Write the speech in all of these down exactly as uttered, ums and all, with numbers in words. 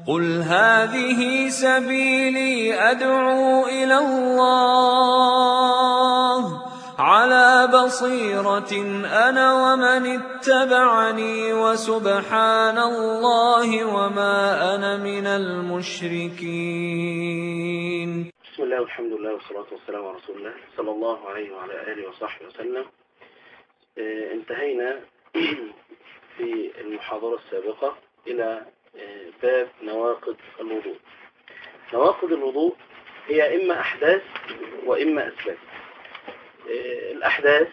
قل هذه سبيلي أدعو إلى الله على بصيرة أنا ومن اتبعني وسبحان الله وما أنا من المشركين. بسم الله والحمد لله والصلاة والسلام على رسول الله صلى الله عليه وعلى آله وصحبه وسلم. اه انتهينا في المحاضرة السابقة إلى اه باب نواقض الوضوء. نواقض الوضوء هي إما أحداث وإما أسباب. اه الأحداث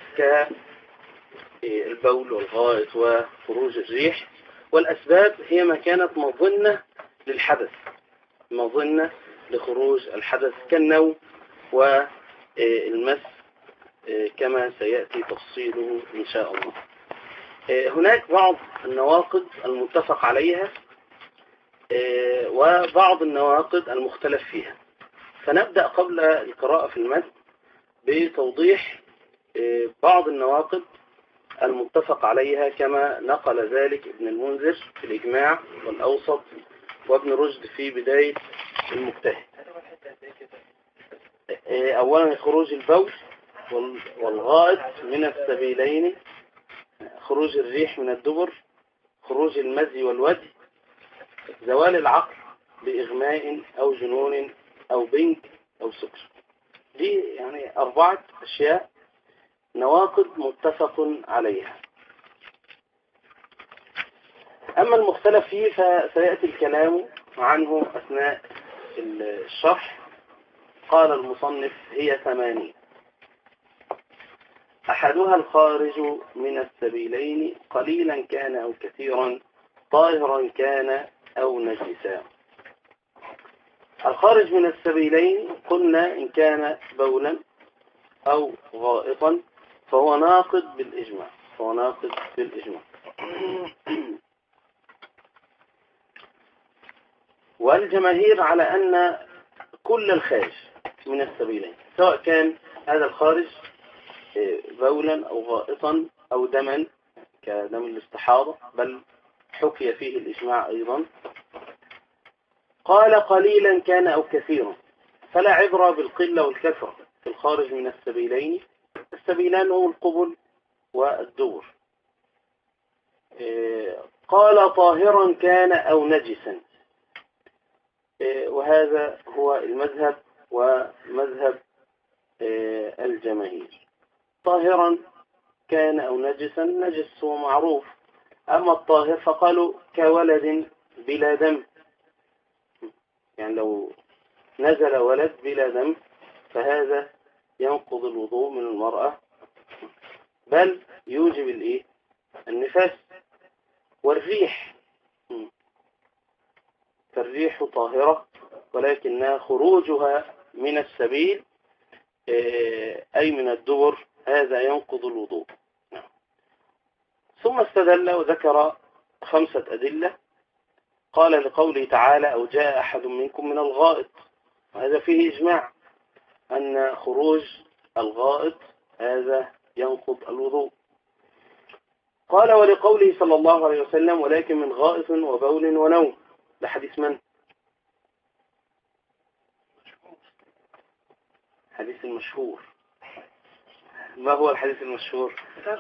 كالبول والغائط وخروج الريح، والأسباب هي ما كانت مظنة للحدث، مظنة لخروج الحدث كالنوم والمس كما سيأتي تفصيله إن شاء الله. هناك بعض النواقض المتفق عليها وبعض النواقض المختلف فيها، فنبدأ قبل القراءة في المتن بتوضيح بعض النواقض المتفق عليها كما نقل ذلك ابن المنذر في الإجماع والأوسط وابن رشد في بداية المجتهد. أولا خروج البول والغائط من السبيلين، خروج الريح من الدبر، خروج المزي والودي، زوال العقل بإغماء أو جنون أو بنك أو سكر. دي يعني أربعة أشياء نواقض متفق عليها. أما المختلف فيه فسيأتي الكلام عنه أثناء الشرح. قال المصنف هي ثمانية. أحدها الخارج من السبيلين قليلا كان أو كثيرا، طاهرا كان أو نجسا. الخارج من السبيلين قلنا إن كان بولا أو غائطا فهو ناقض بالإجماع، فهو ناقض بالإجماع. والجماهير على أن كل الخارج من السبيلين سواء كان هذا الخارج بولا أو غائطا أو دما كدم الاستحاضة، بل حكي فيه الإجماع أيضا. قال قليلا كان أو كثيرا، فلا عبرة بالقلة والكثرة في الخارج من السبيلين. السبيلان هم القبل والدبر. قال طاهرا كان أو نجسا، وهذا هو المذهب ومذهب الجماهير. طاهرا كان أو نجسا، نجس هو معروف. أما الطاهر فقالوا كولد بلا دم، يعني لو نزل ولد بلا دم فهذا ينقض الوضوء من المرأة، بل يوجب الايه النفاس. والريح، فالريح طاهرة ولكنها خروجها من السبيل أي من الدبر هذا ينقض الوضوء. ثم استدل وذكر خمسة أدلة. قال لقوله تعالى أو جاء أحد منكم من الغائط، وهذا فيه إجماع أن خروج الغائط هذا ينقض الوضوء. قال ولقوله صلى الله عليه وسلم ولكن من غائط وبول ونوم. ده حديث من؟ حديث المشهور. ما هو الحديث المشهور؟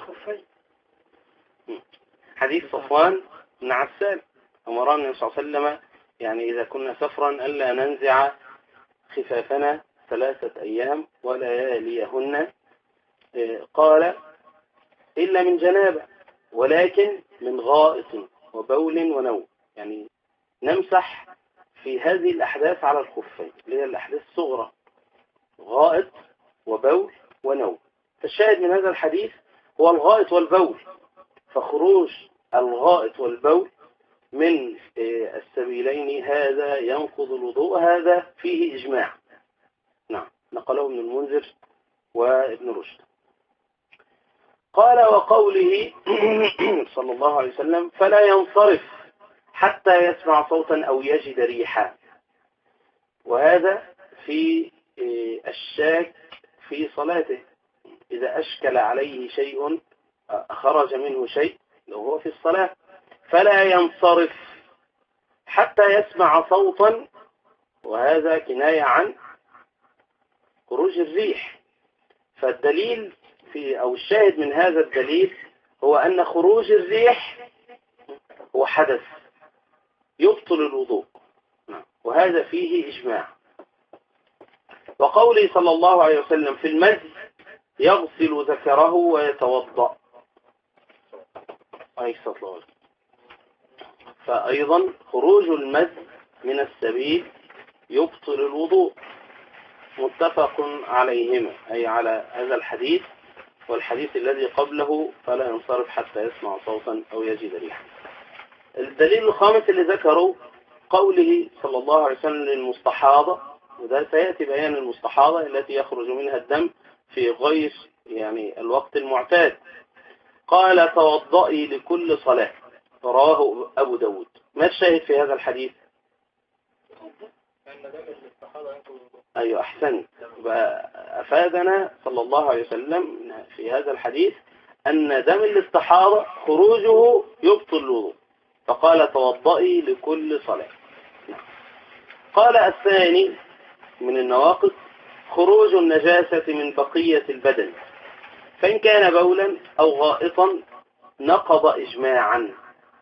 حديث صفوان بن عسال أمرنا النبي صلى الله عليه وسلم يعني إذا كنا سفرا ألا ننزع خفافنا ثلاثة أيام ولياليهن، قال إلا من جنابة ولكن من غائط وبول ونوم، يعني نمسح في هذه الأحداث على الخفين اللي هي الأحداث الصغرى، غائط وبول ونوم. فالشاهد من هذا الحديث هو الغائط والبول، فخروج الغائط والبول من السبيلين هذا ينقض الوضوء، هذا فيه إجماع. نعم، نقله ابن المنذر وابن رشد. قال وقوله صلى الله عليه وسلم فلا ينصرف حتى يسمع صوتا أو يجد ريحا، وهذا في الشاك في صلاته إذا أشكل عليه شيء خرج منه شيء لو هو في الصلاة، فلا ينصرف حتى يسمع صوتا، وهذا كناية عن خروج الريح. فالدليل في أو الشاهد من هذا الدليل هو أن خروج الريح هو حدث يبطل الوضوء، وهذا فيه إجماع. وقوله صلى الله عليه وسلم في المزي يغسل ذكره ويتوضأ، فأيضا خروج المزي من السبيل يبطل الوضوء، متفق عليهما، أي على هذا الحديث والحديث الذي قبله فلا ينصرف حتى يسمع صوتا أو يجد ريحا. الدليل الخامس اللي ذكره قوله صلى الله عليه وسلم للمستحاضة، وده سيأتي بيان المستحاضة التي يخرج منها الدم في غير يعني الوقت المعتاد. قال توضئي لكل صلاة، رواه أبو داود. ما الشاهد في هذا الحديث؟ أيوة أحسن. أفادنا صلى الله عليه وسلم في هذا الحديث أن دم الاستحاضة خروجه يبطل الوضوء، فقال توضئي لكل صلاة. قال الثاني من النواقض خروج النجاسة من بقية البدن، فإن كان بولا أو غائطا نقض إجماعا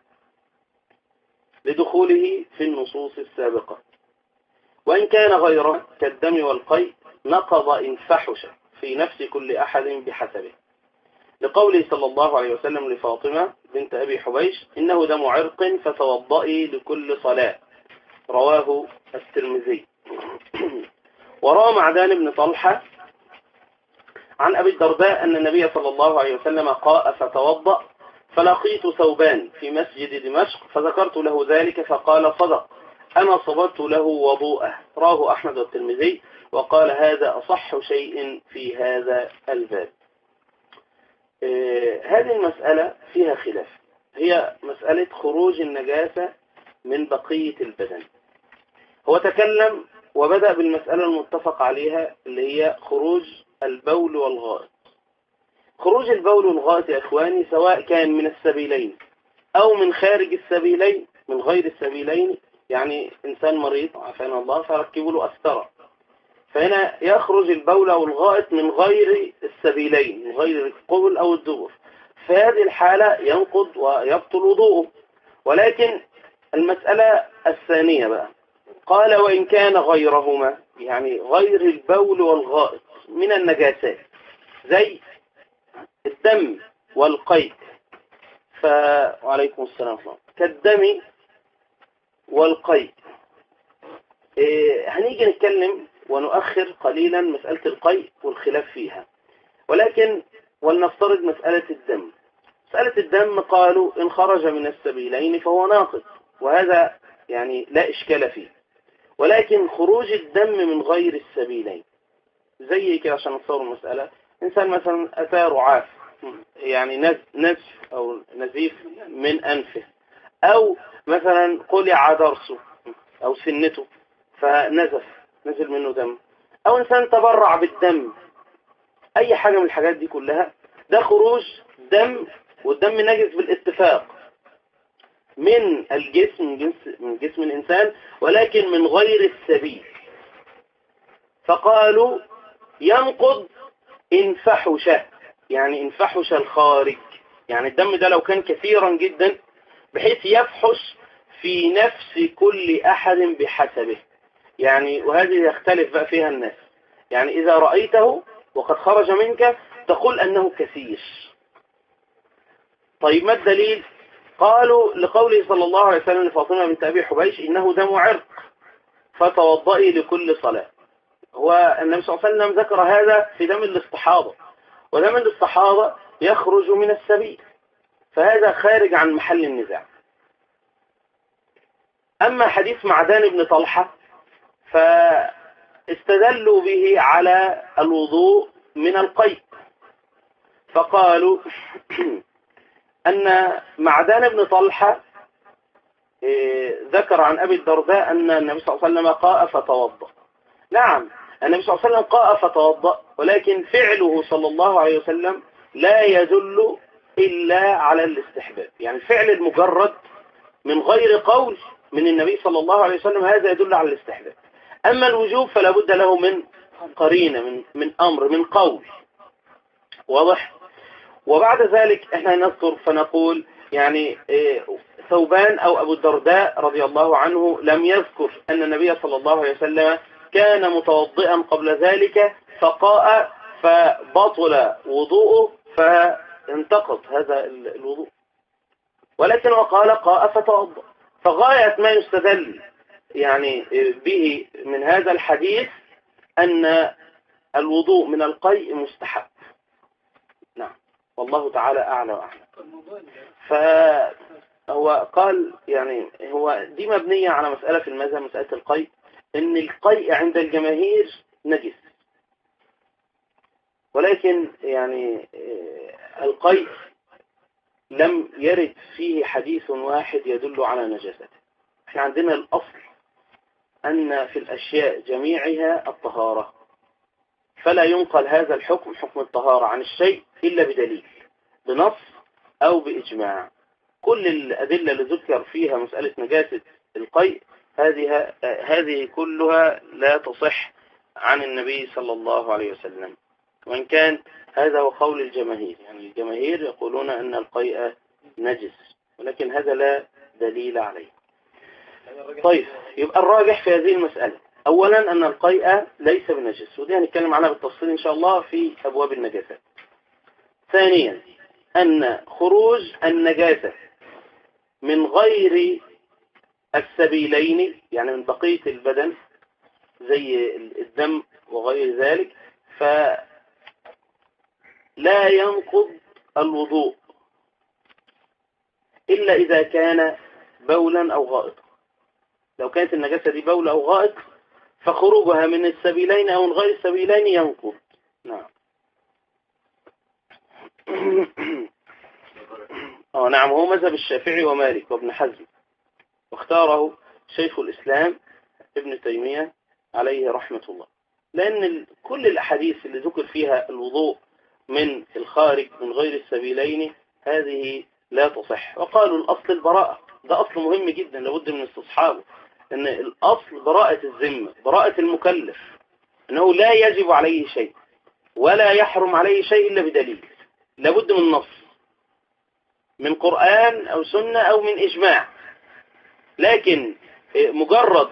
لدخوله في النصوص السابقة، وإن كان غيره كالدم والقيء نقض إن فحش في نفس كل أحد بحسبه، لقوله صلى الله عليه وسلم لفاطمة بنت أبي حبيش إنه دم عرق فتوضئي لكل صلاة، رواه الترمذي. وروى معدان بن طلحة عن أبي الدرداء أن النبي صلى الله عليه وسلم قاء فتوضأ، فلقيت ثوبان في مسجد دمشق فذكرت له ذلك فقال صدق، أنا صبرت له وضوءه، رواه أحمد والترمذي، وقال هذا أصح شيء في هذا الباب. آه هذه المسألة فيها خلاف، هي مسألة خروج النجاسة من بقية البدن. هو تكلم وبدأ بالمسألة المتفق عليها اللي هي خروج البول والغائط. خروج البول والغائط يا إخواني سواء كان من السبيلين أو من خارج السبيلين، من غير السبيلين، يعني إنسان مريض عافانا الله فركبوا له أسترة، فهنا يخرج البول أو الغائط من غير السبيلين، من غير القبل أو الدبر، في هذه الحالة ينقض ويبطل وضوءه. ولكن المسألة الثانية بقى قال وإن كان غيرهما، يعني غير البول والغائط من النجاسات زي الدم والقيء، ف... وعليكم السلام كالدم والقيء. إيه هنيجي نتكلم ونؤخر قليلا مسألة القيء والخلاف فيها، ولكن ولنفترض مسألة الدم. مسألة الدم قالوا إن خرج من السبيلين فهو ناقض، وهذا يعني لا إشكال فيه. ولكن خروج الدم من غير السبيلين زي كده عشان نتصور المسألة، إنسان مثلا أتى رعاف يعني نزف أو نزيف من أنفه، أو مثلا قلع درسه أو سنته فنزف نزل منه دم، أو إنسان تبرع بالدم، أي حاجة من الحاجات دي كلها ده خروج دم، والدم نجس بالاتفاق من الجسم جنس من جسم الإنسان ولكن من غير السبيل، فقالوا ينقض إن فحش، يعني إن فحش الخارج، يعني الدم ده لو كان كثيرا جدا بحيث يفحش في نفس كل أحد بحسبه، يعني وهذه يختلف بقى فيها الناس، يعني إذا رأيته وقد خرج منك تقول أنه كثير. طيب ما الدليل؟ قالوا لقوله صلى الله عليه وسلم لفاطمة بنت أبي حبيش إنه دم عرق فتوضئي لكل صلاة. هو النبي صلى الله عليه وسلم ذكر هذا في دم الاستحاضة، ودم الاستحاضة يخرج من السبيل، فهذا خارج عن محل النزاع. أما حديث معدان بن طلحة فاستدلوا به على الوضوء من القيء، فقالوا أن معدان بن طلحة ذكر عن أبي الدرداء أن النبي صلى الله عليه وسلم قاء فتوضأ. نعم النبي صلى الله عليه وسلم قاء فتوضأ، ولكن فعله صلى الله عليه وسلم لا يدل إلا على الاستحباب، يعني الفعل المجرد من غير قول من النبي صلى الله عليه وسلم هذا يدل على الاستحباب. أما الوجوب فلا بد له من قرينة، من من أمر، من قول واضح. وبعد ذلك احنا نذكر فنقول يعني ثوبان أو أبو الدرداء رضي الله عنه لم يذكر أن النبي صلى الله عليه وسلم كان متوضئا قبل ذلك فقاء فبطل وضوءه فانتقض هذا الوضوء، ولكن وقال قاء فتوضأ. فغاية ما يستدل يعني به من هذا الحديث أن الوضوء من القيء مستحب. نعم والله تعالى أعلى وأعلم. فهو قال يعني هو دي مبنية على مسألة في المذهب، مسألة القيء، إن القيء عند الجماهير نجس، ولكن يعني القيء لم يرد فيه حديث واحد يدل على نجاسته. احنا عندنا الأصل أن في الأشياء جميعها الطهارة، فلا ينقل هذا الحكم حكم الطهارة عن الشيء إلا بدليل، بنص أو بإجماع. كل الأدلة اللي ذكر فيها مسألة نجاسة القيء هذه هذه كلها لا تصح عن النبي صلى الله عليه وسلم، وإن كان هذا هو قول الجماهير، يعني الجماهير يقولون أن القيء نجس، ولكن هذا لا دليل عليه. طيب يبقى الراجح في هذه المسألة أولا أن القيء ليس بنجس، ودي هنتكلم عنها بالتفصيل إن شاء الله في أبواب النجاسات. ثانيا أن خروج النجاسة من غير السبيلين، يعني من بقية البدن زي الدم وغير ذلك، فلا ينقض الوضوء إلا إذا كان بولا أو غائط. لو كانت النجاسة دي بول أو غائط فخروجها من السبيلين أو من غير السبيلين ينقض. نعم. اه نعم، هو مذهب الشافعي ومالك وابن حزم، واختاره شيخ الإسلام ابن تيمية عليه رحمة الله، لأن كل الأحاديث اللي ذكر فيها الوضوء من الخارج من غير السبيلين هذه لا تصح. وقالوا الأصل البراءة، ده أصل مهم جدا لابد من استصحابه، أن الأصل براءة الذمة، براءة المكلف، أنه لا يجب عليه شيء ولا يحرم عليه شيء إلا بدليل، لابد من نص من قرآن أو سنة أو من إجماع. لكن مجرد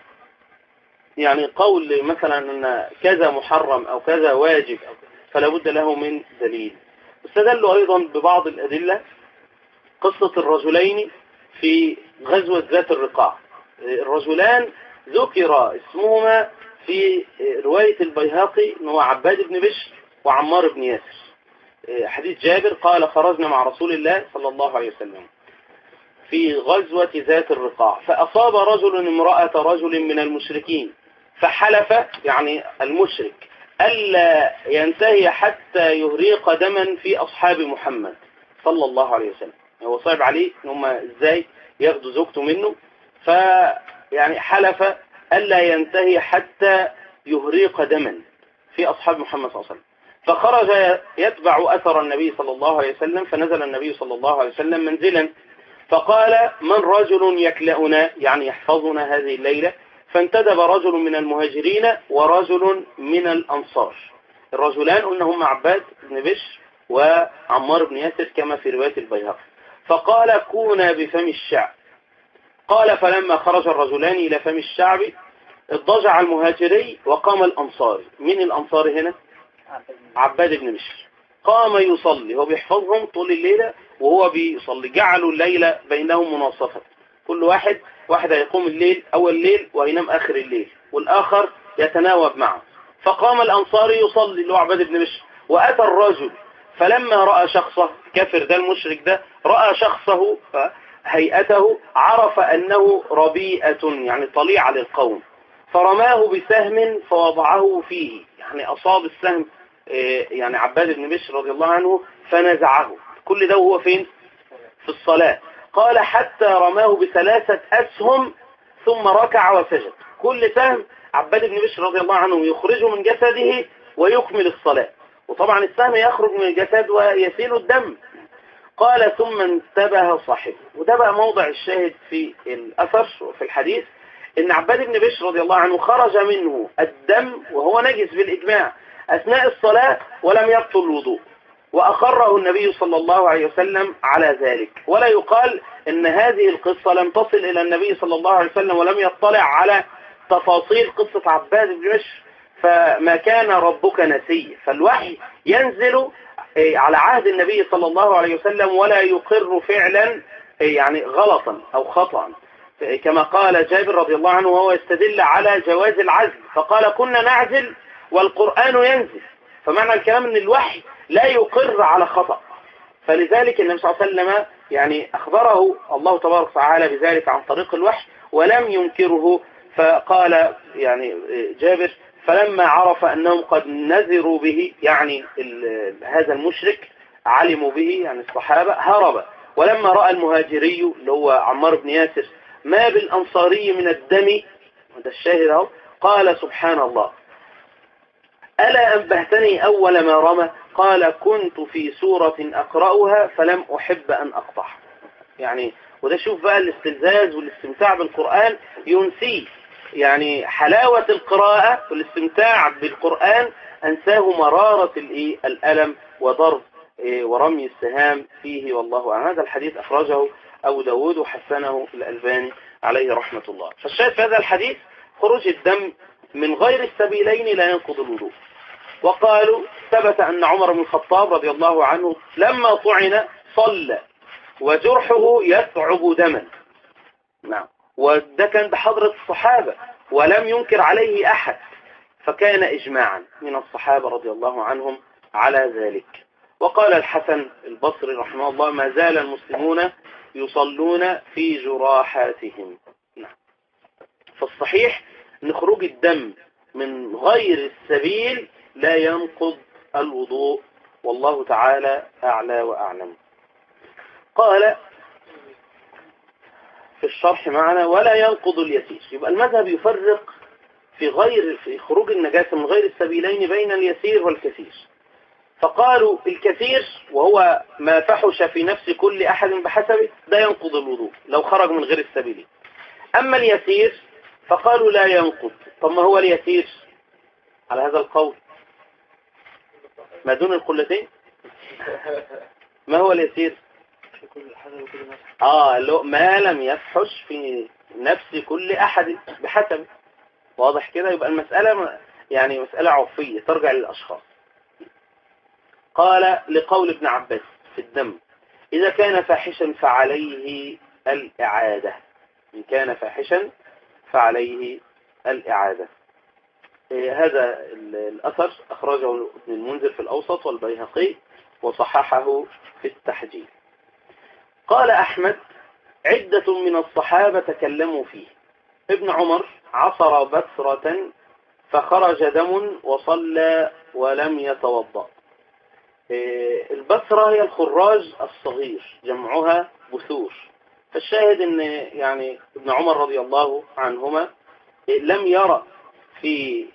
يعني قول مثلا أن كذا محرم أو كذا واجب فلا بد له من دليل. استدلوا أيضا ببعض الأدلة، قصة الرجلين في غزوة ذات الرقاع. الرجلان ذكر اسمهما في رواية البيهقي هو عباد بن بشر وعمار بن ياسر. حديث جابر قال خرجنا مع رسول الله صلى الله عليه وسلم في غزوة ذات الرقاع، فأصاب رجل امرأة رجل من المشركين فحلف، يعني المشرك، ألا ينتهي حتى يهريق دما في أصحاب محمد صلى الله عليه وسلم. هو صعب عليه ان هم ازاي ياخدوا زوجته منه، فيعني حلف ألا ينتهي حتى يهريق دما في أصحاب محمد صلى الله عليه وسلم. فخرج يتبع أثر النبي صلى الله عليه وسلم، فنزل النبي صلى الله عليه وسلم منزلا فقال من رجل يكلأنا، يعني يحفظنا هذه الليلة؟ فانتدب رجل من المهاجرين ورجل من الأنصار. الرجلان قلنا هم عباد بن بشر وعمار بن ياسر كما في رواية البيهقي. فقال كونا بفم الشعب. قال فلما خرج الرجلان إلى فم الشعب اضطجع المهاجري وقام الأنصاري. من الأنصار هنا؟ عباد بن بشر. قام يصلي، هو بيحفظهم طول الليلة وهو بيصلي. جعلوا الليلة بينهم مناصفة، كل واحد واحد يقوم الليل أول الليل وينام آخر الليل، والآخر يتناوب معه. فقام الأنصاري يصلي اللي هو عباد بن بشر، وأتى الرجل فلما رأى شخصه، كافر ده المشرك ده، رأى شخصه هيئته عرف أنه ربيئة يعني طليعة للقوم، فرماه بسهم فوضعه فيه، يعني أصاب السهم يعني عباد بن بشر رضي الله عنه فنزعه. كل ده وهو فين؟ في الصلاة. قال حتى رماه بثلاثة أسهم ثم ركع وسجد. كل سهم عباد بن بشر رضي الله عنه يخرجه من جسده ويكمل الصلاة، وطبعا السهم يخرج من الجسد ويسيل الدم، قال ثم انتبه صاحبه. وده بقى موضع الشاهد في الأثر وفي الحديث، إن عباد بن بشر رضي الله عنه خرج منه الدم وهو نجس بالإجماع أثناء الصلاة ولم يبطل الوضوء، وأقره النبي صلى الله عليه وسلم على ذلك. ولا يقال إن هذه القصة لم تصل إلى النبي صلى الله عليه وسلم ولم يطلع على تفاصيل قصة عباد بن بشر، فما كان ربك نسيا. فالوحي ينزل على عهد النبي صلى الله عليه وسلم ولا يقر فعلا يعني غلطا أو خطأ، كما قال جابر رضي الله عنه وهو يستدل على جواز العزل، فقال كنا نعزل والقرآن ينزل. فمعنى الكلام أن الوحي لا يقر على خطأ، فلذلك النبي صلى الله عليه وسلم يعني أخبره الله تبارك وتعالى بذلك عن طريق الوحي ولم ينكره. فقال يعني جابر فلما عرف أنهم قد نذروا به، يعني هذا المشرك علموا به يعني الصحابة، هرب. ولما رأى المهاجري اللي هو عمار بن ياسر ما بالأنصاري من الدم، هذا الشاهد اهو، قال سبحان الله ألا أنبهتني أول ما رمى، قال كنت في سورة أقرأها فلم أحب أن أقطع. يعني وده شوف بقى الاستلذاذ والاستمتاع بالقرآن ينسيه، يعني حلاوة القراءة والاستمتاع بالقرآن أنساه مرارة الألم وضرب ورمي السهام فيه. والله أعلم. هذا الحديث أخرجه أبو داود وحسنه الألباني عليه رحمة الله. فالشاهد في هذا الحديث خروج الدم من غير السبيلين لا ينقض الوضوء. وقالوا ثبت أن عمر بن الخطاب رضي الله عنه لما طعن صلى وجرحه يثعب دما. نعم، وده كان بحضرة الصحابة ولم ينكر عليه أحد، فكان إجماعا من الصحابة رضي الله عنهم على ذلك. وقال الحسن البصري رحمه الله ما زال المسلمون يصلون في جراحاتهم. نعم. فالصحيح أن خروج الدم من غير السبيل لا ينقض الوضوء، والله تعالى أعلى وأعلم. قال في الشرح معنا ولا ينقض اليسير. يبقى المذهب يفرق في غير في خروج النجاسة من غير السبيلين بين اليسير والكثير. فقالوا الكثير وهو ما فحش في نفس كل أحد بحسبه ده ينقض الوضوء لو خرج من غير السبيلين. أما اليسير فقالوا لا ينقض. طب ما هو اليسير على هذا القول؟ ما دون القلتين. ما هو اليسير؟ آه لو ما لم يفحش في نفس كل أحد بحسب. واضح كده؟ يبقى المسألة يعني مسألة عرفية ترجع للأشخاص. قال لقول ابن عباس في الدم إذا كان فاحشا فعليه الإعادة. إن كان فاحشا فعليه الإعادة. إيه هذا الأثر أخرجه ابن المنذر في الأوسط والبيهقي وصححه في التحجيل. قال أحمد عدة من الصحابة تكلموا فيه. ابن عمر عصر بثرة فخرج دم وصلى ولم يتوضأ. البثرة هي الخراج الصغير جمعها بثور. فالشاهد ان يعني ابن عمر رضي الله عنهما لم يرى في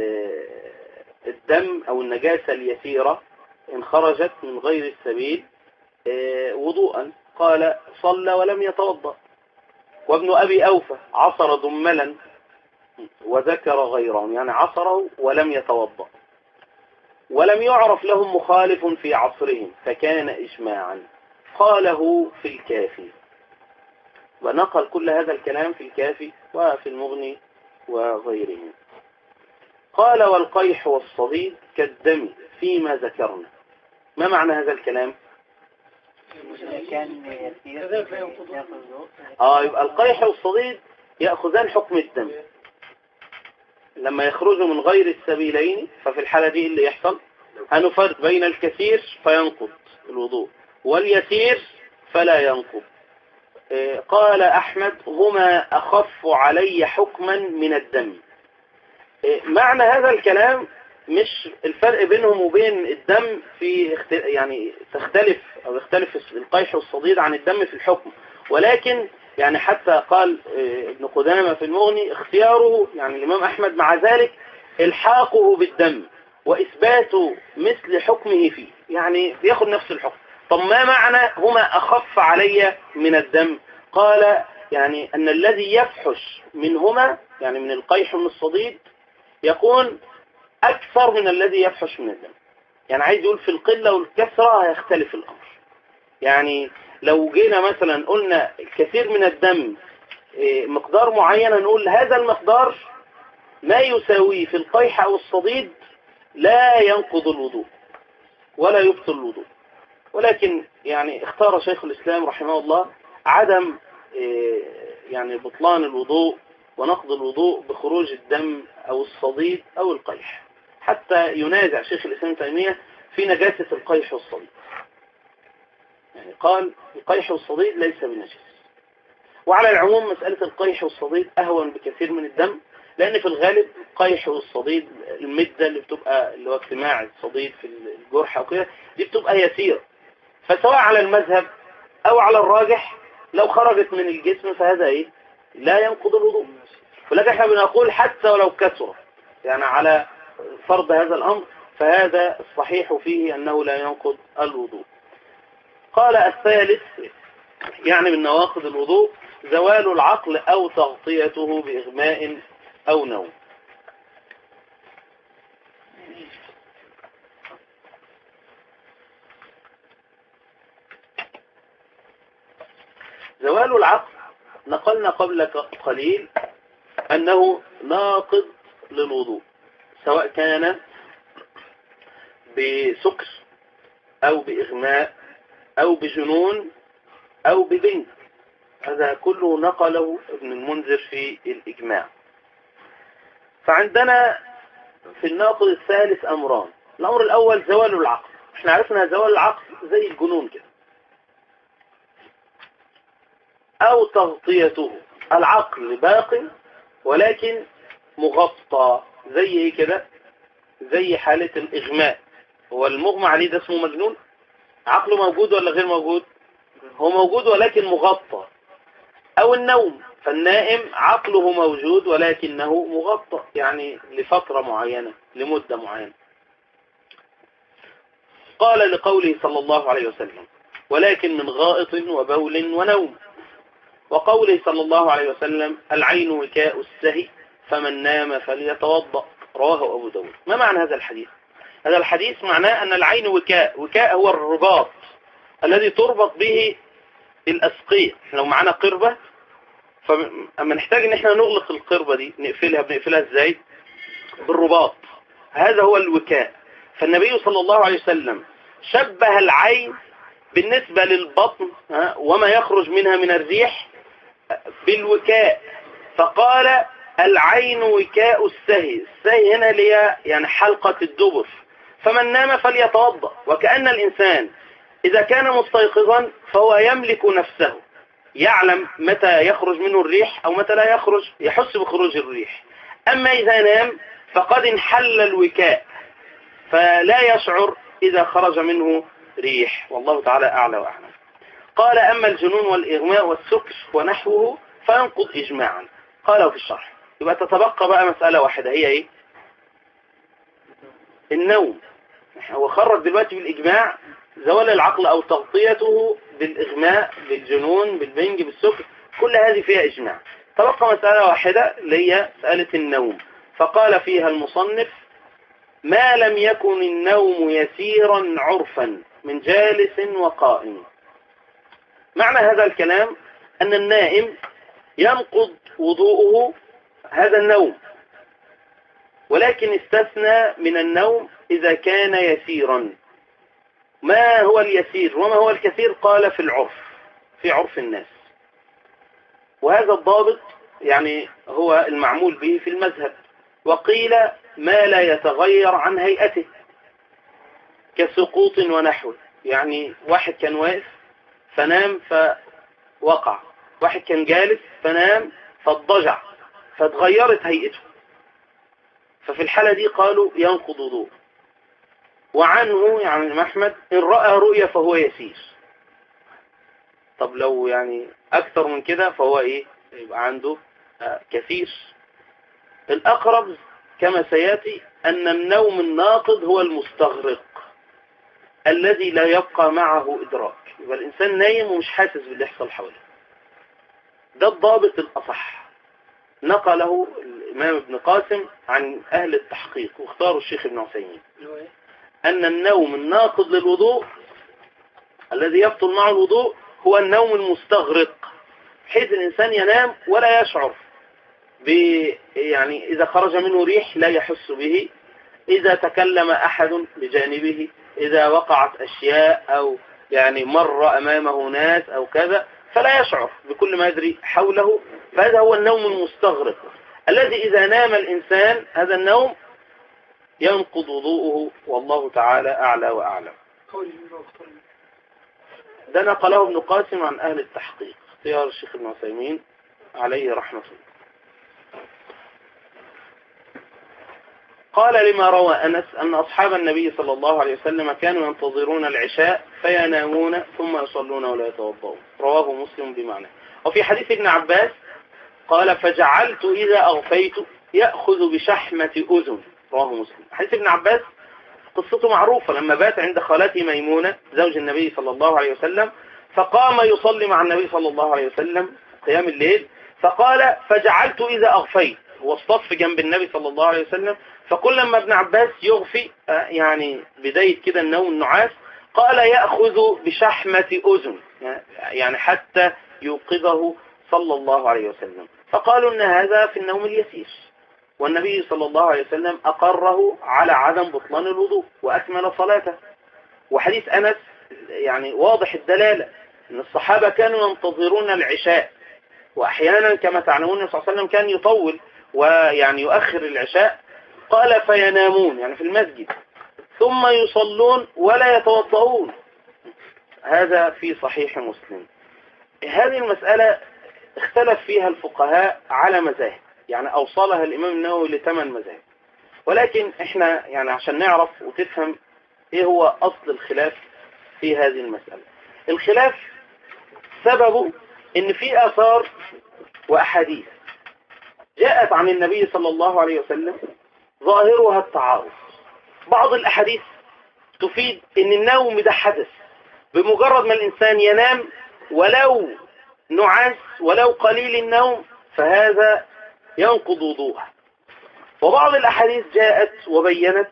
الدم او النجاسة اليسيرة ان خرجت من غير السبيل وضوءا، قال صلى ولم يتوضأ. وابن أبي أوفى عصر ضملا وذكر غيرهم، يعني عصره ولم يتوضأ. ولم يعرف لهم مخالف في عصرهم فكان إجماعا. قاله في الكافي، ونقل كل هذا الكلام في الكافي وفي المغني وغيره. قال والقيح والصديد كالدم فيما ذكرنا. ما معنى هذا الكلام؟ آه يبقى القيح والصديد يأخذان حكم الدم لما يخرجوا من غير السبيلين. ففي الحالة دي اللي يحصل هنفرق بين الكثير فينقض الوضوء واليسير فلا ينقض. آه قال أحمد هما أخف علي حكما من الدم. آه معنى هذا الكلام مش الفرق بينهم وبين الدم في يعني تختلف أو يختلف القيح والصديد عن الدم في الحكم، ولكن يعني حتى قال ابن قدامة في المغني اختياره يعني الإمام أحمد مع ذلك الحاقه بالدم وإثبات مثل حكمه فيه، يعني بياخد نفس الحكم. طب ما معنى هما أخف علي من الدم؟ قال يعني أن الذي يفحش منهما، يعني من القيح ومن الصديد، يكون أكثر من الذي يفحش من الدم. يعني عايز يقول في القلة والكثرة هيختلف الأمر. يعني لو جينا مثلا قلنا الكثير من الدم مقدار معين، نقول هذا المقدار ما يساويه في القيح أو الصديد لا ينقض الوضوء ولا يبطل الوضوء. ولكن يعني اختار شيخ الإسلام رحمه الله عدم يعني بطلان الوضوء ونقض الوضوء بخروج الدم أو الصديد أو القيح، حتى ينازع شيخ الإسلام تيمية في نجاسة القيح والصديد. يعني قال القيح والصديد ليس بنجس. وعلى العموم مسألة القيح والصديد أهون بكثير من الدم، لأن في الغالب القيح والصديد المدة اللي بتبقى اللي هو اجتماع الصديد في الجرح أو كده دي بتبقى يسيرة، فسواء على المذهب أو على الراجح لو خرجت من الجسم فهذا إيه لا ينقض الوضوء. ولكن احنا بنقول حتى ولو كثر، يعني على فرض هذا الأمر فهذا الصحيح فيه أنه لا ينقض الوضوء. قال الثالث يعني من نواقض الوضوء زوال العقل أو تغطيته بإغماء أو نوم. زوال العقل نقلنا قبل قليل أنه ناقض للوضوء، سواء كان بسكر أو بإغماء أو بجنون أو ببنج. هذا كله نقله ابن المنذر في الإجماع. فعندنا في الناقض الثالث أمران. الأمر الأول زوال العقل. احنا عرفنا زوال العقل زي الجنون كده، أو تغطيته، العقل باق ولكن مغطى، زي ايه كده؟ زي حالة الإغماء. هو المغمى عليه ده اسمه مجنون؟ عقله موجود ولا غير موجود؟ هو موجود ولكن مغطى. أو النوم، فالنائم عقله موجود ولكنه مغطى، يعني لفترة معينة لمدة معينة. قال لقوله صلى الله عليه وسلم ولكن من غائط وبول ونوم، وقوله صلى الله عليه وسلم العين وكاء السهي فمن نام فليتوضأ، رواه أبو داود. ما معنى هذا الحديث؟ هذا الحديث معناه أن العين وكاء. وكاء هو الرباط الذي تربط به الأسقية. لو معنا قربة فأما نحتاج ان احنا نغلق القربة دي نقفلها، بنقفلها ازاي؟ بالرباط. هذا هو الوكاء. فالنبي صلى الله عليه وسلم شبه العين بالنسبة للبطن وما يخرج منها من الريح بالوكاء، فقال العين وكاء السهي. السهي هنا اللي يعني حلقة الدبر، فمن نام فليتوضأ. وكأن الإنسان إذا كان مستيقظا فهو يملك نفسه، يعلم متى يخرج منه الريح أو متى لا يخرج، يحس بخروج الريح. أما إذا نام فقد انحل الوكاء فلا يشعر إذا خرج منه ريح، والله تعالى أعلى وأعلم. قال أما الجنون والإغماء والسكر ونحوه فينقض إجماعا. قاله في الشرح. يبقى تتبقى بقى مسألة واحدة، هي إيه؟ النوم. هو خرج دلوقتي بالإجماع زوال العقل أو تغطيته بالإغماء بالجنون بالبنج بالسكر، كل هذه فيها إجماع. تبقى مسألة واحدة اللي هي مسألة النوم. فقال فيها المصنف ما لم يكن النوم يسيرا عرفا من جالس وقائم. معنى هذا الكلام أن النائم ينقض وضوءه هذا النوم، ولكن استثنى من النوم إذا كان يسيرا. ما هو اليسير وما هو الكثير؟ قال في العرف، في عرف الناس. وهذا الضابط يعني هو المعمول به في المذهب. وقيل ما لا يتغير عن هيئته كسقوط ونحوه، يعني واحد كان واقف فنام فوقع، واحد كان جالس فنام فاضطجع فتغيرت هيئته، ففي الحالة دي قالوا ينقض وضوء. وعنه يعني أحمد إن رأى رؤيا فهو يسير. طب لو يعني أكثر من كده فهو إيه؟ يبقى عنده آه كثير. الأقرب كما سيأتي أن النوم الناقض هو المستغرق، الذي لا يبقى معه إدراك، يبقى الإنسان نايم ومش حاسس باللي يحصل حوله. ده الضابط الأصح، نقله الإمام ابن قاسم عن أهل التحقيق واختاروا الشيخ ابن عثيمين، أن النوم الناقض للوضوء الذي يبطل معه الوضوء هو النوم المستغرق، بحيث الإنسان ينام ولا يشعر ب يعني إذا خرج منه ريح لا يحس به، إذا تكلم أحد بجانبه، إذا وقعت أشياء أو يعني مر أمامه ناس أو كذا فلا يشعر بكل ما يدري حوله. فهذا هو النوم المستغرق الذي إذا نام الإنسان هذا النوم ينقض وضوءه، والله تعالى أعلى وأعلم. ده نقله ابن قاسم عن أهل التحقيق، اختيار الشيخ ابن عثيمين عليه رحمة الله. قال لما روى أنس أن أصحاب النبي صلى الله عليه وسلم كانوا ينتظرون العشاء فينامون ثم يصلون ولا يتوضؤون، رواه مسلم بمعنى. وفي حديث ابن عباس قال فجعلت إذا أغفيت يأخذ بشحمة أذن، رواه مسلم. حديث ابن عباس قصته معروفة، لما بات عند خالته ميمونة زوج النبي صلى الله عليه وسلم فقام يصلي مع النبي صلى الله عليه وسلم قيام الليل، فقال فجعلت إذا أغفيت، هو الصف جنب النبي صلى الله عليه وسلم، فكل لما ابن عباس يغفي يعني بداية كده النوم النعاس قال يأخذ بشحمة أذن، يعني حتى يوقظه صلى الله عليه وسلم. فقالوا ان هذا في النوم اليسير، والنبي صلى الله عليه وسلم أقره على عدم بطلان الوضوء وأكمل صلاته. وحديث أنس يعني واضح الدلالة ان الصحابة كانوا ينتظرون العشاء، وأحيانا كما تعلمون النبي صلى الله عليه وسلم كان يطول ويعني يؤخر العشاء، قال فينامون يعني في المسجد ثم يصلون ولا يتوضؤون، هذا في صحيح مسلم. هذه المسألة اختلف فيها الفقهاء على مذاهب، يعني أوصلها الإمام النووي لثمان مذاهب، ولكن احنا يعني عشان نعرف وتفهم ايه هو أصل الخلاف في هذه المسألة. الخلاف سببه ان في آثار وأحاديث جاءت عن النبي صلى الله عليه وسلم ظاهرها التعارض. بعض الأحاديث تفيد ان النوم ده حدث، بمجرد ما الإنسان ينام ولو نعاس ولو قليل النوم فهذا ينقض وضوءه. وبعض الأحاديث جاءت وبينت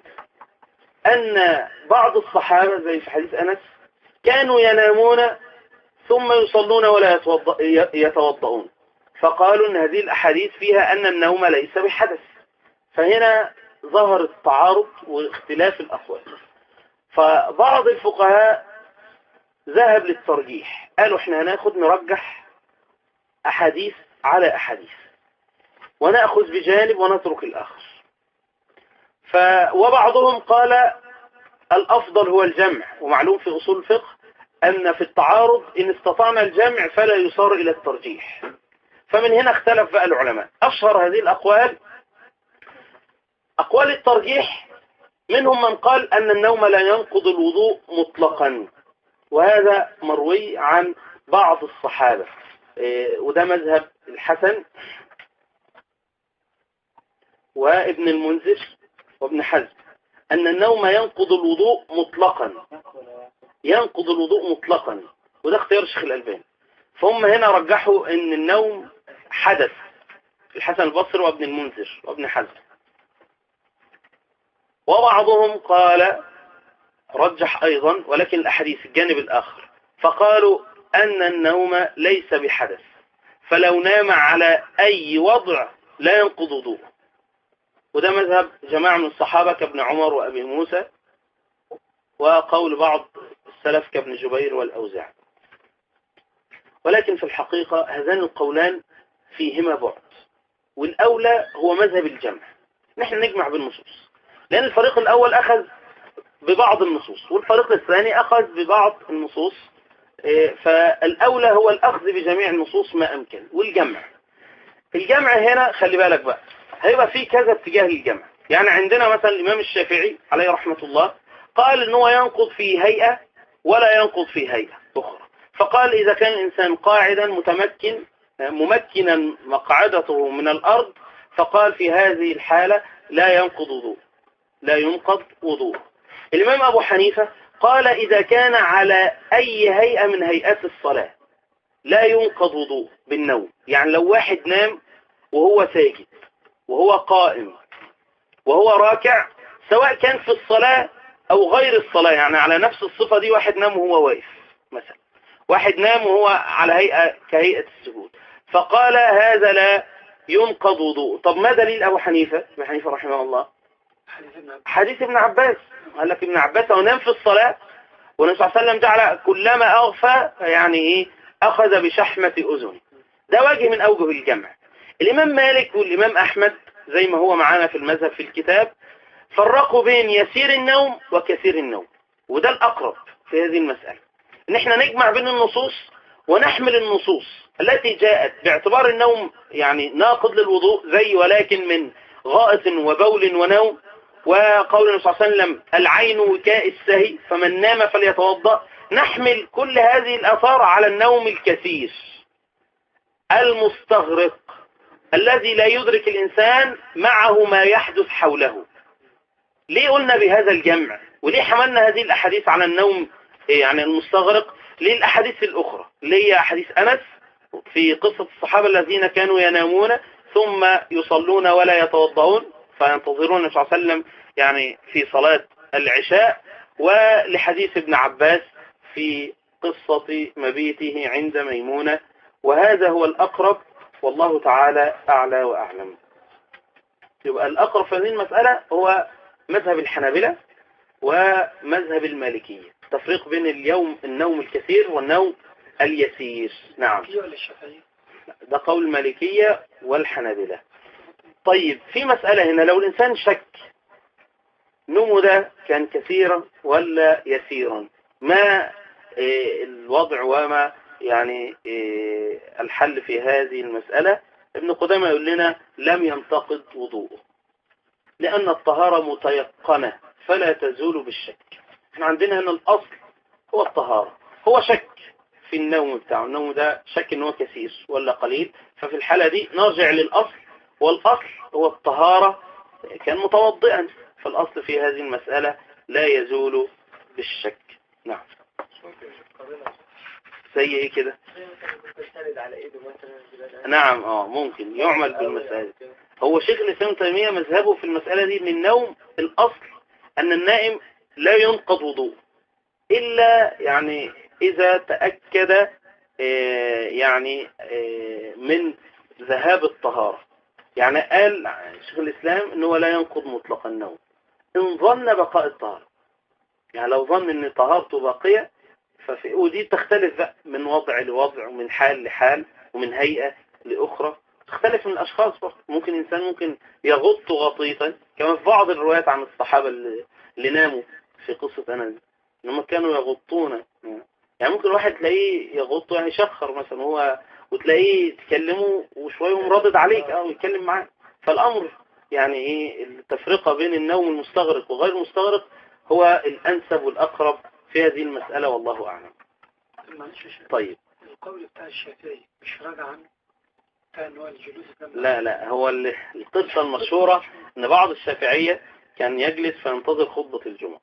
أن بعض الصحابة زي في حديث أنس كانوا ينامون ثم يصلون ولا يتوضؤون، فقالوا أن هذه الأحاديث فيها أن النوم ليس بحدث. فهنا ظهر التعارض واختلاف الأقوال. فبعض الفقهاء ذهب للترجيح، قالوا احنا هناخد نرجح أحاديث على أحاديث ونأخذ بجانب ونترك الآخر. ف... وبعضهم قال الأفضل هو الجمع، ومعلوم في أصول الفقه أن في التعارض إن استطعنا الجمع فلا يصار إلى الترجيح. فمن هنا اختلف بقى العلماء. أشهر هذه الأقوال أقوال الترجيح، منهم من قال أن النوم لا ينقض الوضوء مطلقا، وهذا مروي عن بعض الصحابة، وده مذهب الحسن وابن المنذر وابن حزم، أن النوم ينقض الوضوء مطلقا، ينقض الوضوء مطلقا، وده اختيار الشيخ الألباني. فهم هنا رجحوا أن النوم حدث، الحسن البصري وابن المنذر وابن حزم. وبعضهم قال رجح أيضا ولكن الأحاديث الجانب الآخر، فقالوا أن النوم ليس بحدث، فلو نام على أي وضع لا ينقض وضوءه، وده مذهب جماعة من الصحابة كابن عمر وأبي موسى، وقول بعض السلف كابن جبير والأوزاعي. ولكن في الحقيقة هذان القولان فيهما بعد، والأولى هو مذهب الجمع، نحن نجمع بالنصوص، لأن الفريق الأول أخذ ببعض النصوص والفريق الثاني أخذ ببعض النصوص، فالأولى هو الأخذ بجميع النصوص ما أمكن والجمع. الجمع هنا خلي بالك بقى هيبقى فيه كذا اتجاه للجمع. يعني عندنا مثلا الإمام الشافعي عليه رحمة الله قال إن هو ينقض في هيئة ولا ينقض في هيئة أخرى، فقال إذا كان الإنسان قاعدا متمكن ممكنا مقعدته من الأرض فقال في هذه الحالة لا ينقض وضوء، لا ينقض وضوء. الإمام أبو حنيفة قال إذا كان على أي هيئة من هيئات الصلاة لا ينقض وضوء بالنوم. يعني لو واحد نام وهو ساجد وهو قائم وهو راكع، سواء كان في الصلاة أو غير الصلاة، يعني على نفس الصفة دي، واحد نام وهو واقف مثلا، واحد نام وهو على هيئة كهيئة السجود، فقال هذا لا ينقض وضوء. طب ما دليل أبو حنيفة ابن حنيفة رحمه الله؟ حديث ابن عباس. قال لك ابن عباس هو نام في الصلاة والنبي صلى الله عليه وسلم جعل كلما أغفى يعني إيه أخذ بشحمة أذن. ده وجه من أوجه الجمع. الإمام مالك والإمام أحمد زي ما هو معانا في المذهب في الكتاب فرقوا بين يسير النوم وكثير النوم، وده الأقرب في هذه المسألة، إن احنا نجمع بين النصوص ونحمل النصوص التي جاءت باعتبار النوم يعني ناقض للوضوء زي ولكن من غائط وبول ونوم، وقول النبي صلى الله عليه وسلم العين وكاء السهي فمن نام فليتوضأ. نحمل كل هذه الآثار على النوم الكثير المستغرق الذي لا يدرك الإنسان معه ما يحدث حوله. ليه قلنا بهذا الجمع؟ وليه حملنا هذه الأحاديث على النوم يعني المستغرق؟ ليه الأحاديث الأخرى اللي هي أحاديث أنس في قصة الصحابة الذين كانوا ينامون ثم يصلون ولا يتوضؤون فينتظرون النبي صلى الله عليه وسلم يعني في صلاة العشاء، ولحديث ابن عباس في قصة مبيته عند ميمونة. وهذا هو الأقرب والله تعالى أعلى وأعلم. يبقى الأقرب في هذه المسألة هو مذهب الحنابلة ومذهب المالكية، تفريق بين اليوم النوم الكثير والنوم اليسير. نعم، ده قول المالكية والحنابلة. طيب في مسألة هنا، لو الإنسان شك نومه ده كان كثيرا ولا يسيرا، ما إيه الوضع وما يعني إيه الحل في هذه المسألة؟ ابن قدامة يقول لنا لم ينتقض وضوءه لأن الطهارة متيقنة فلا تزول بالشك. احنا عندنا هنا الأصل هو الطهارة، هو شك في النوم بتاعه، النوم ده شك ان هو كثير ولا قليل، ففي الحالة دي نرجع للأصل، والأصل هو الطهارة، كان متوضئا، فالأصل في هذه المسألة لا يزول بالشك. نعم. زي ايه كده؟ نعم اه ممكن يعمل بالمسألة. هو شيخ الإسلام ابن تيمية مذهبه في المسألة دي من النوم الأصل أن النائم لا ينقض وضوء إلا يعني إذا تأكد يعني من ذهاب الطهارة. يعني قال شيخ الإسلام أنه لا ينقض مطلق النوم إن ظن بقاء الطهارة، يعني لو ظن أن طهارته باقية ففي، ودي تختلف بقى من وضع لوضع ومن حال لحال ومن هيئة لأخرى، تختلف من الأشخاص برضه. ممكن إنسان ممكن يغط غطيطا كما في بعض الروايات عن الصحابة اللي, اللي ناموا في قصة أنس لما كانوا يغطون، يعني ممكن واحد تلاقيه يغط يعني يشخر مثلا هو، وتلاقيه تكلمه وشوية مرضد عليك أو يتكلم معاه. فالأمر يعني إيه التفرقة بين النوم المستغرق وغير المستغرق هو الأنسب والأقرب في هذه المسألة والله أعلم. طيب القول بتاع الشافعي مش راجع عنه بتاع ان هو الجلوس؟ لا لا، هو القصة المشهورة ان بعض الشافعية كان يجلس فينتظر خطبة الجمعة،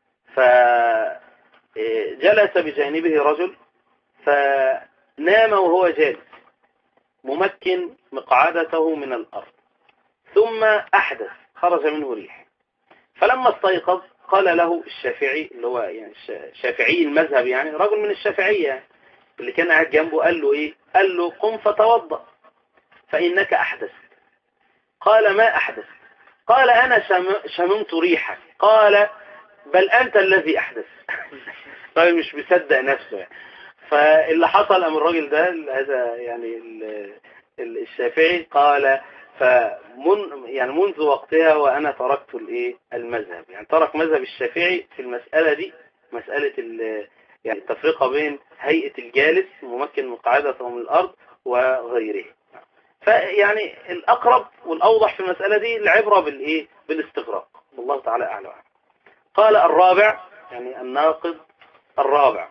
فجلس بجانبه رجل فنام وهو جالس ممكن مقعدته من الأرض، ثم أحدث خرج منه ريح، فلما استيقظ قال له الشافعي اللي هو يعني شافعي المذهب، يعني رجل من الشافعية اللي كان قاعد جنبه، قال له ايه؟ قال له قم فتوضأ فإنك أحدث. قال ما أحدث؟ قال أنا شممت ريحك. قال بل أنت الذي أحدث. طيب مش بيصدق نفسه يعني. فاللي حصل أم الراجل ده هذا يعني الشافعي قال فمن يعني منذ وقتها وأنا تركت الايه المذهب، يعني ترك مذهب الشافعي في المسألة دي، مسألة يعني التفرقة بين هيئة الجالس ممكن مقعدته من الأرض وغيره. فيعني الأقرب والأوضح في المسألة دي العبرة بالإيه بالاستغراق، والله تعالى أعلم. قال الرابع يعني الناقض الرابع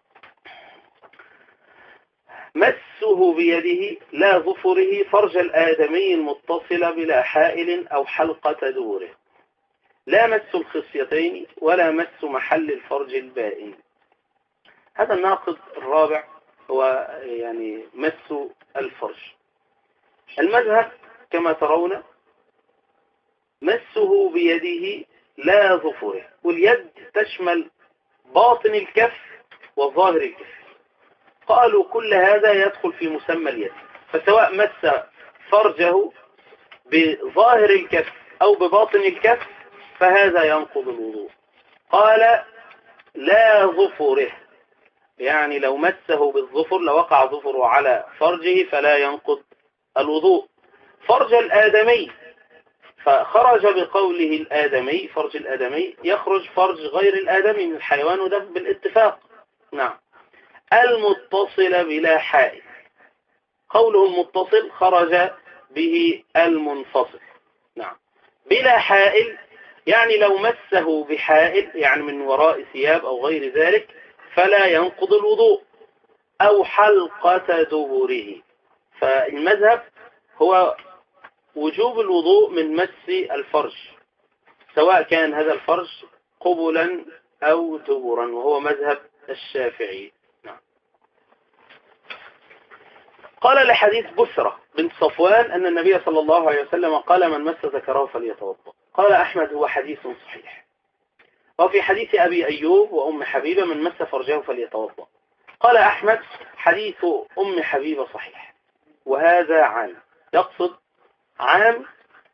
مسه بيده لا ظفره فرج الآدمي المتصل بلا حائل أو حلقة دوره. لا مس الخصيتين ولا مس محل الفرج البائن. هذا الناقض الرابع هو يعني مس الفرج. المذهب كما ترون مسه بيده لا ظفره، واليد تشمل باطن الكف وظاهر الكف. قالوا كل هذا يدخل في مسمى اليد، فسواء مس فرجه بظاهر الكف أو بباطن الكف فهذا ينقض الوضوء. قال لا ظفره، يعني لو مسه بالظفر لو وقع ظفره على فرجه فلا ينقض الوضوء. فرج الآدمي، فخرج بقوله الآدمي، فرج الآدمي يخرج فرج غير الآدمي من الحيوان، وده بالاتفاق. نعم. المتصل بلا حائل، قوله المتصل خرج به المنفصل. نعم. بلا حائل يعني لو مسه بحائل، يعني من وراء ثياب أو غير ذلك، فلا ينقض الوضوء. أو حلقة دبره، فالمذهب هو وجوب الوضوء من مس الفرج، سواء كان هذا الفرج قبلا أو دبرا، وهو مذهب الشافعي. نعم. قال لحديث بسرة بنت صفوان أن النبي صلى الله عليه وسلم قال من مس ذكره فليتوضأ. قال أحمد هو حديث صحيح. وفي حديث أبي أيوب وأم حبيبة من مس فرجه فليتوضأ. قال أحمد حديث أم حبيبة صحيح، وهذا عام، يقصد عام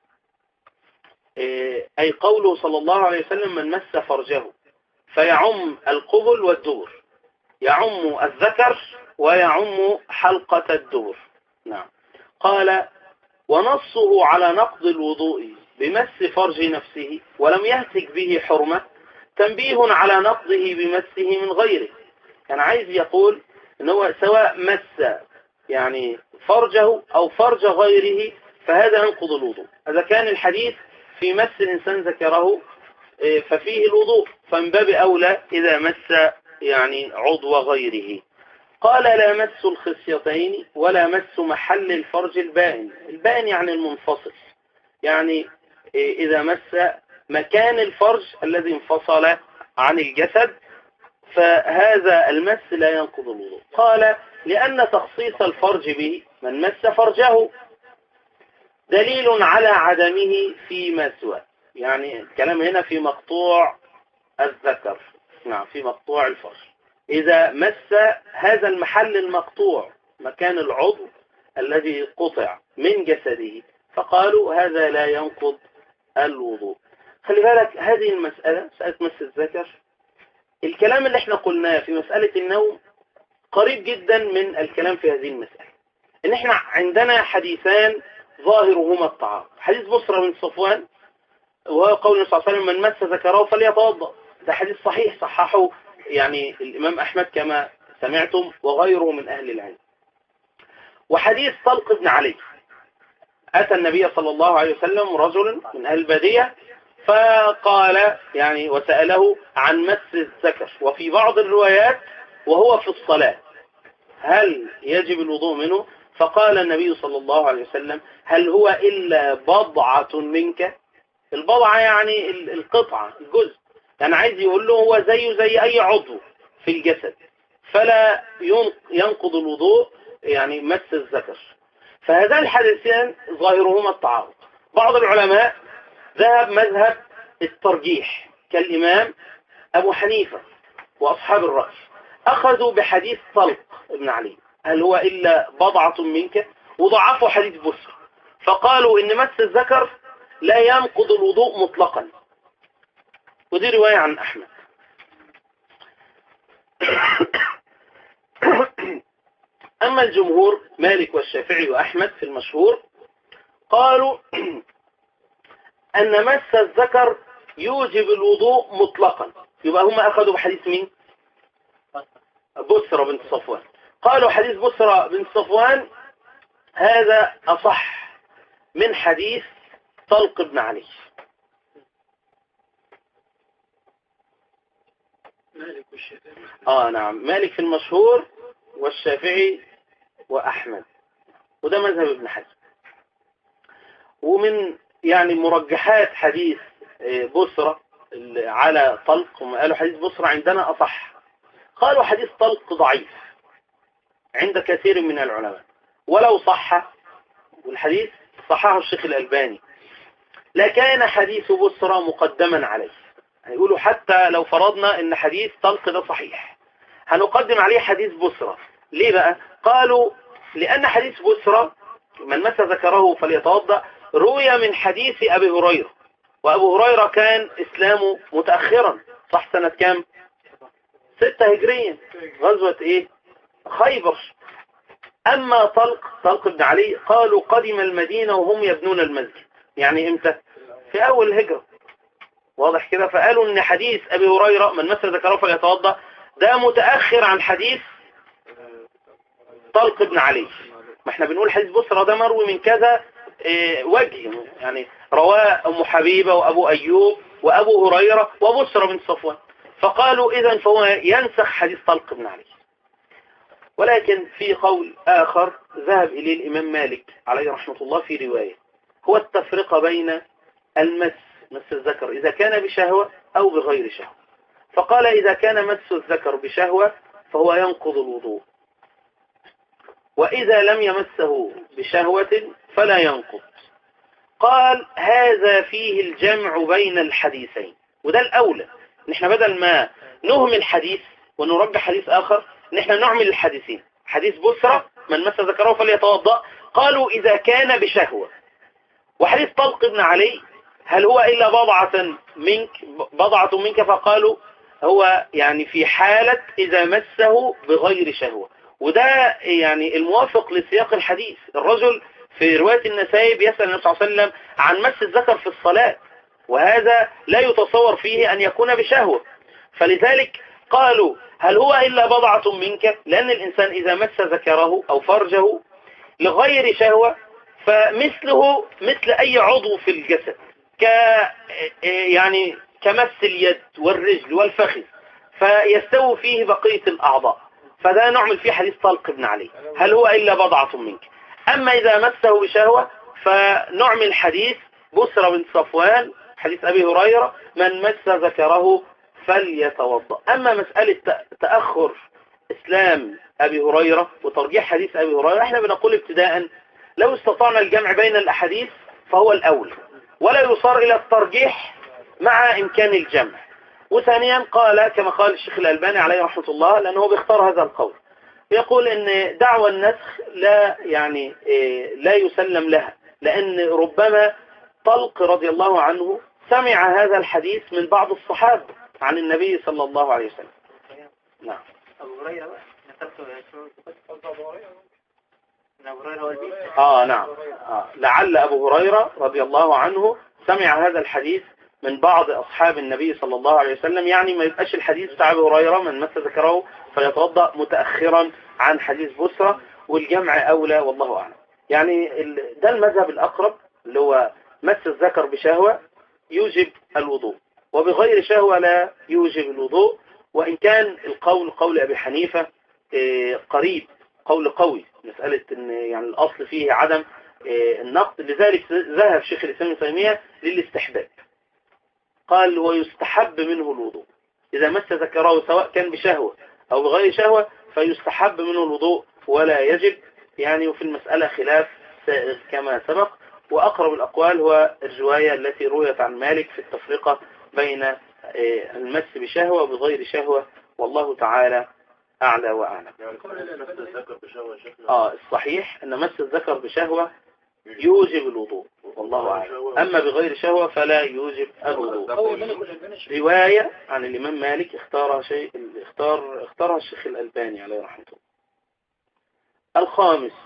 أي قوله صلى الله عليه وسلم من مس فرجه، فيعم القبل والدبر، يعم الذكر ويعم حلقة الدبر. نعم. قال ونصه على نقض الوضوء بمس فرج نفسه ولم يهتك به حرمة تنبيه على نقضه بمسه من غيره. كان عايز يقول أنه سواء مس يعني فرجه أو فرج غيره فهذا ينقض الوضوء. إذا كان الحديث في مس الإنسان ذكره ففيه الوضوء، فمن باب أولى إذا مس يعني عضو غيره. قال لا مس الخصيتين ولا مس محل الفرج البائن. البائن يعني المنفصل، يعني إذا مس مكان الفرج الذي انفصل عن الجسد فهذا المس لا ينقض الوضوء. قال لأن تخصيص الفرج به من مس فرجه دليل على عدمه فيما سوى، يعني الكلام هنا في مقطوع الذكر. نعم، في مقطوع الفرج. إذا مس هذا المحل المقطوع مكان العضو الذي قطع من جسده فقالوا هذا لا ينقض الوضوء. خلي بالك هذه المسألة، مسألة مس الذكر، الكلام اللي احنا قلناه في مسألة النوم قريب جدا من الكلام في هذه المسألة. ان احنا عندنا حديثان ظاهرهما التعارض. حديث بسرة بن صفوان وهو قول النبي صلى الله عليه وسلم من مس ذكره فليتوضأ، ده حديث صحيح صححه يعني الإمام أحمد كما سمعتم وغيره من أهل العلم. وحديث طلق بن علي، أتى النبي صلى الله عليه وسلم رجل من أهل البادية فقال يعني وسأله عن مس الذكر، وفي بعض الروايات وهو في الصلاة هل يجب الوضوء منه؟ فقال النبي صلى الله عليه وسلم هل هو إلا بضعة منك؟ البضعة يعني القطعة، الجزء، يعني عايز يقول له هو زيه زي أي عضو في الجسد فلا ينقض الوضوء يعني مس الذكر. فهذان الحديثان ظاهرهما التعارض. بعض العلماء ذهب مذهب الترجيح كالإمام أبو حنيفة وأصحاب الرأي، أخذوا بحديث طلق ابن علي هل هو إلا بضعة منك، وضعفوا حديث بسر، فقالوا إن مس الذكر لا ينقض الوضوء مطلقا، ودي رواية عن أحمد. أما الجمهور مالك والشافعي وأحمد في المشهور قالوا أن مس الذكر يوجب الوضوء مطلقا. يبقى هم أخذوا بحديث مين؟ بسرة بنت صفوان. قالوا حديث بسرة بنت صفوان هذا أصح من حديث طلق بن علي. مالك والشافعي. آه نعم، مالك في المشهور والشافعي وأحمد، وده مذهب ابن حزم. ومن يعني مرجحات حديث بصرة على طلق، هم قالوا حديث بصرة عندنا أصح. قالوا حديث طلق ضعيف عند كثير من العلماء، ولو صح، والحديث صححه الشيخ الألباني، لكان حديث بصرة مقدما عليه. هيقولوا حتى لو فرضنا ان حديث طلق ده صحيح هنقدم عليه حديث بصرة. ليه بقى؟ قالوا لأن حديث بصرة من مس ذكره فليتوضأ روي من حديث أبي هريرة، وأبو هريرة كان إسلامه متأخرا، صح سنة كام؟ ستة هجريا، غزوة إيه؟ خيبر. أما طلق طلق بن علي قالوا قدم المدينة وهم يبنون المسجد، يعني إمتى؟ في أول الهجرة، واضح كده. فقالوا إن حديث أبي هريرة من مس ذكره فليتوضأ ده متأخر عن حديث طلق بن علي. ما احنا بنقول حديث بصرة ده مروي من كذا اه وجه، يعني رواه أم حبيبة وأبو أيوب وأبو هريرة وبصرة بن صفوان، فقالوا إذن فهو ينسخ حديث طلق بن علي. ولكن في قول آخر ذهب إليه الإمام مالك عليه رحمة الله في رواية، هو التفرقة بين المس مس الذكر إذا كان بشهوة أو بغير شهوة. فقال إذا كان مس الذكر بشهوة فهو ينقض الوضوء، وإذا لم يمسه بشهوة فلا ينقض. قال هذا فيه الجمع بين الحديثين، وده الأولى. نحن بدل ما نهمل حديث ونرجح حديث آخر، نحن نعمل الحديثين. حديث بصرة من مس ذكره فليتوضأ قالوا إذا كان بشهوة، وحديث طلق بن علي هل هو إلا بضعة منك بضعة منك فقالوا هو يعني في حالة إذا مسه بغير شهوة. وده يعني الموافق لسياق الحديث. الرجل في رواية النسائي بيسأل النبي صلى الله عليه وسلم عن مس الذكر في الصلاة، وهذا لا يتصور فيه أن يكون بشهوة، فلذلك قالوا هل هو إلا بضعة منك، لأن الإنسان إذا مس ذكره أو فرجه لغير شهوة فمثله مثل أي عضو في الجسد، ك يعني كمس اليد والرجل والفخذ، فيستوي فيه بقية الأعضاء. فده نعمل فيه حديث طلق بن علي، هل هو إلا بضعة منك. أما إذا مسه بشهوة فنعمل حديث بصرة بن صفوان حديث أبي هريرة من مس ذكره فليتوضأ. أما مسألة تأخر إسلام أبي هريرة وترجيح حديث أبي هريرة، احنا بنقول ابتداء لو استطعنا الجمع بين الأحاديث فهو الأول، ولا يصار إلى الترجيح مع إمكان الجمع. وثانيا قال كما قال الشيخ الألباني عليه رحمة الله، لأنه بيختار هذا القول، يقول إن دعوى النسخ لا يعني لا يسلم لها، لأن ربما طلق رضي الله عنه سمع هذا الحديث من بعض الصحابة عن النبي صلى الله عليه وسلم. نعم. أبو هريرة بقى آه نعم آه. لعل أبو هريرة رضي الله عنه سمع هذا الحديث من بعض أصحاب النبي صلى الله عليه وسلم، يعني ما يبقاش الحديث بتاع أبو هريرة من مس ذكره فيتوضأ متأخرا عن حديث بصرة، والجمع أولى والله أعلم. يعني ده المذهب الأقرب، اللي هو مس الذكر بشهوة يوجب الوضوء، وبغير شهوة لا يوجب الوضوء. وإن كان القول قول أبي حنيفة قريب، قول قوي، مسألة إن يعني الأصل فيه عدم النقد، لذلك ذهب شيخ الإسلام ابن تيمية للاستحباب، قال ويستحب منه الوضوء إذا مس ذكره سواء كان بشهوة أو بغير شهوة، فيستحب منه الوضوء ولا يجب. يعني وفي المسألة خلاف سائغ كما سبق، وأقرب الأقوال هو الرواية التي رويت عن مالك في التفرقة بين المس بشهوة وبغير شهوة، والله تعالى أعلى وأعلم. آه الصحيح أن مس الذكر بشهوة يوجب الوضوء والله أعلم، أما بغير شهوة فلا يوجب الوضوء. رواية عن الإمام مالك اختارها شيء اختار اختارها الشيخ الألباني عليه رحمة الله. الخامس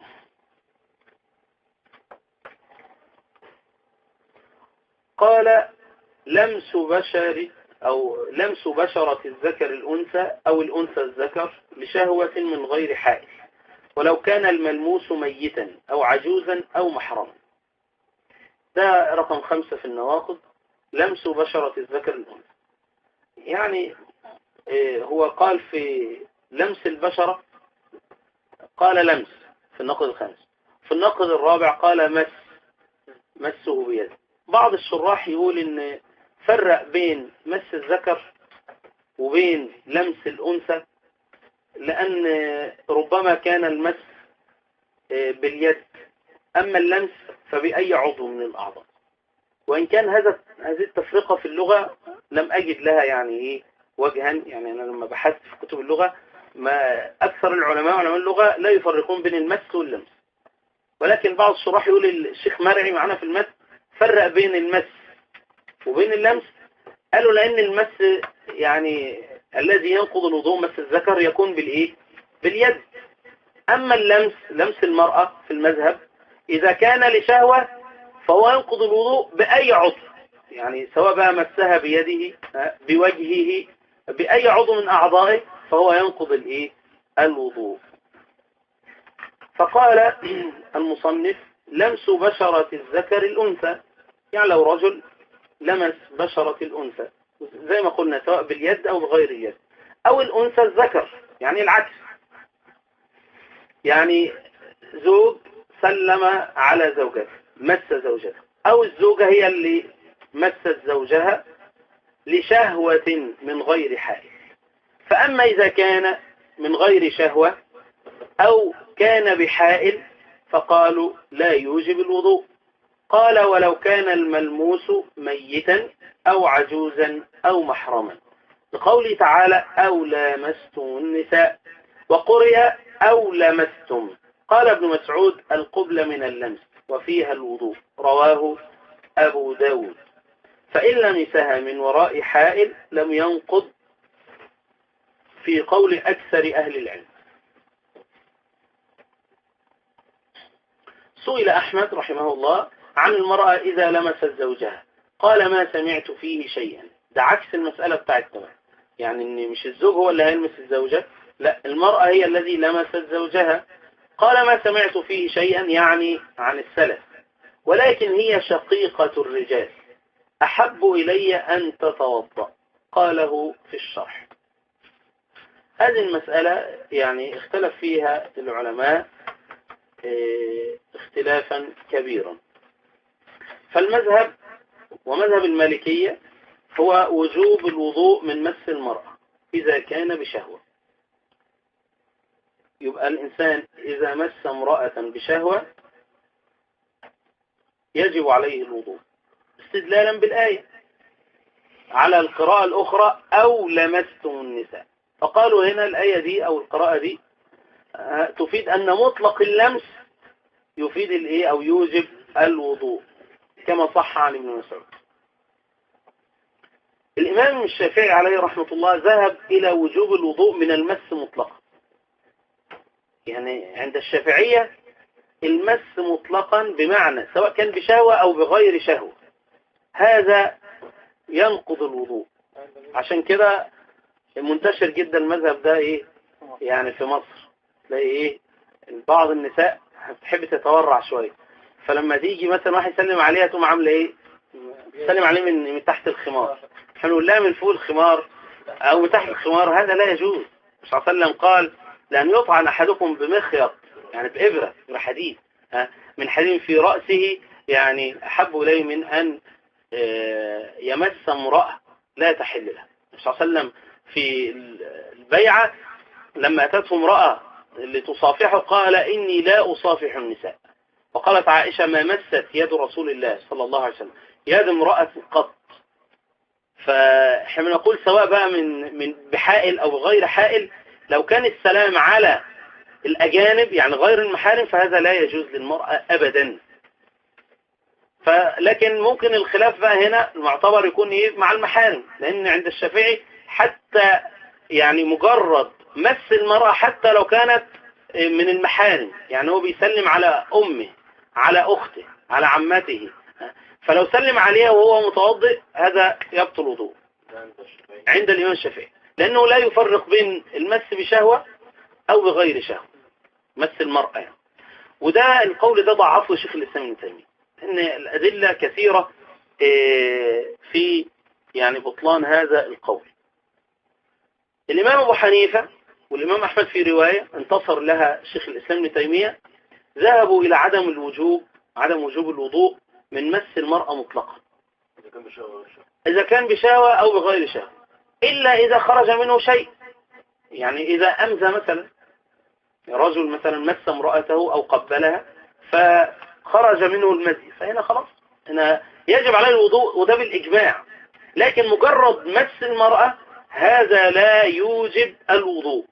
قال لمس بشر أو لمس بشرة الذكر الأنثى أو الأنثى الذكر لشهوة من غير حائل، ولو كان الملموس ميتا أو عجوزا أو محرما. ده رقم خمسة في النواقض، لمس بشرة الذكر الأنثى. يعني هو قال في لمس البشرة قال لمس في النقد الخامس، في النقد الرابع قال مس مسه بيده. بعض الشراح يقول ان فرق بين مس الذكر وبين لمس الأنثى، لأن ربما كان المس باليد، أما اللمس فبأي عضو من الأعضاء. وإن كان هذا هذه التفرقة في اللغة لم أجد لها يعني إيه وجها، يعني أنا لما بحثت في كتب اللغة ما أكثر العلماء علماء اللغة لا يفرقون بين المس واللمس، ولكن بعض الشراح يقول الشيخ مرعي معنا في المس فرق بين المس وبين اللمس، قالوا لأن المس يعني الذي ينقض الوضوء مس الذكر يكون بالإيه؟ باليد. أما اللمس لمس المرأة في المذهب إذا كان لشهوة فهو ينقض الوضوء بأي عضو، يعني سواء بقى مسها بيده بوجهه بأي عضو من أعضائه فهو ينقض الإيه؟ الوضوء. فقال المصنف لمس بشرة الذكر الأنثى، يعني لو رجل لمس بشرة الأنثى زي ما قلنا سواء باليد أو بغير اليد، أو الأنثى الذكر يعني العكس، يعني زوج سلم على زوجته مس زوجته، أو الزوجة هي اللي مست زوجها لشهوة من غير حائل. فأما إذا كان من غير شهوة أو كان بحائل فقالوا لا يوجب الوضوء. قال ولو كان الملموس ميتا أو عجوزا أو محرما، لقوله تعالى أو لامستم النساء، وقرئ أو لمستم. قال ابن مسعود القبلة من اللمس وفيها الوضوء، رواه أبو داود. فإن لمسها من وراء حائل لم ينقض في قول أكثر أهل العلم. سئل أحمد رحمه الله عن المرأة إذا لمست زوجها، قال ما سمعت فيه شيئا. ده عكس المسألة بتاعتنا، يعني إن مش الزوج هو اللي هيلمس الزوجة، لا المرأة هي الذي لمست زوجها. قال ما سمعت فيه شيئا يعني عن السلف، ولكن هي شقيقة الرجال أحب إلي أن تتوضأ. قاله في الشرح. هذه المسألة يعني اختلف فيها العلماء اختلافا كبيرا. فالمذهب ومذهب المالكية هو وجوب الوضوء من مس المرأة إذا كان بشهوة. يبقى الإنسان إذا مس امرأة بشهوة يجب عليه الوضوء استدلالا بالآية على القراءة الأخرى أو لمستم النساء. فقالوا هنا الآية دي أو القراءة دي تفيد أن مطلق اللمس يفيد الإيه أو يوجب الوضوء كما صح عن ابن مسعود. الإمام الشافعي عليه رحمة الله ذهب إلى وجوب الوضوء من المس مطلقا، يعني عند الشافعية المس مطلقا بمعنى سواء كان بشهوة أو بغير شهوة هذا ينقض الوضوء. عشان كده منتشر جدا المذهب ده إيه يعني في مصر تلاقي إيه بعض النساء بتحب تتورع شوية، فلما تيجي مثلا واحد يسلم عليها تقوم عامله ايه تسلم عليه من من تحت الخمار، فنقول لها من فوق الخمار او من تحت الخمار، هذا لا يجوز. الرسول صلى الله عليه وسلم قال لأن يطعن أحدكم بمخيط يعني بإبرة بحديد من حديد في رأسه يعني أحب إليه من أن يمس امرأة لا تحل له. الرسول صلى الله عليه وسلم في البيعة لما أتته امرأة لتصافحه قال إني لا أصافح النساء، وقالت عائشة ما مست يد رسول الله صلى الله عليه وسلم يد امرأة قط. فاحنا نقول سواء بقى من من بحائل أو غير حائل، لو كان السلام على الأجانب يعني غير المحارم فهذا لا يجوز للمرأة أبدا. فلكن ممكن الخلاف بقى هنا المعتبر يكون إيه مع المحارم، لأن عند الشافعي حتى يعني مجرد مس المرأة حتى لو كانت من المحارم، يعني هو بيسلم على أمه على أخته على عمته، فلو سلم عليها وهو متوضئ هذا يبطل وضوء عند الإمام الشافعي، لأنه لا يفرق بين المس بشهوة أو بغير شهوة مس المرأة يعني. وده القول ده ضعفه شيخ الإسلام ابن تيمية، إن الأدلة كثيرة في يعني بطلان هذا القول. الإمام أبو حنيفة والإمام أحمد في رواية انتصر لها شيخ الإسلام ابن تيمية ذهبوا إلى عدم الوجوب عدم وجوب الوضوء من مس المرأة مطلقا إذا كان بشهوة أو بغير شهوة، إلا إذا خرج منه شيء. يعني إذا أمزى مثلا رجل مثلا مس امرأته أو قبلها فخرج منه المزي، فهنا خلاص هنا يجب عليه الوضوء، وده بالإجماع. لكن مجرد مس المرأة هذا لا يوجب الوضوء،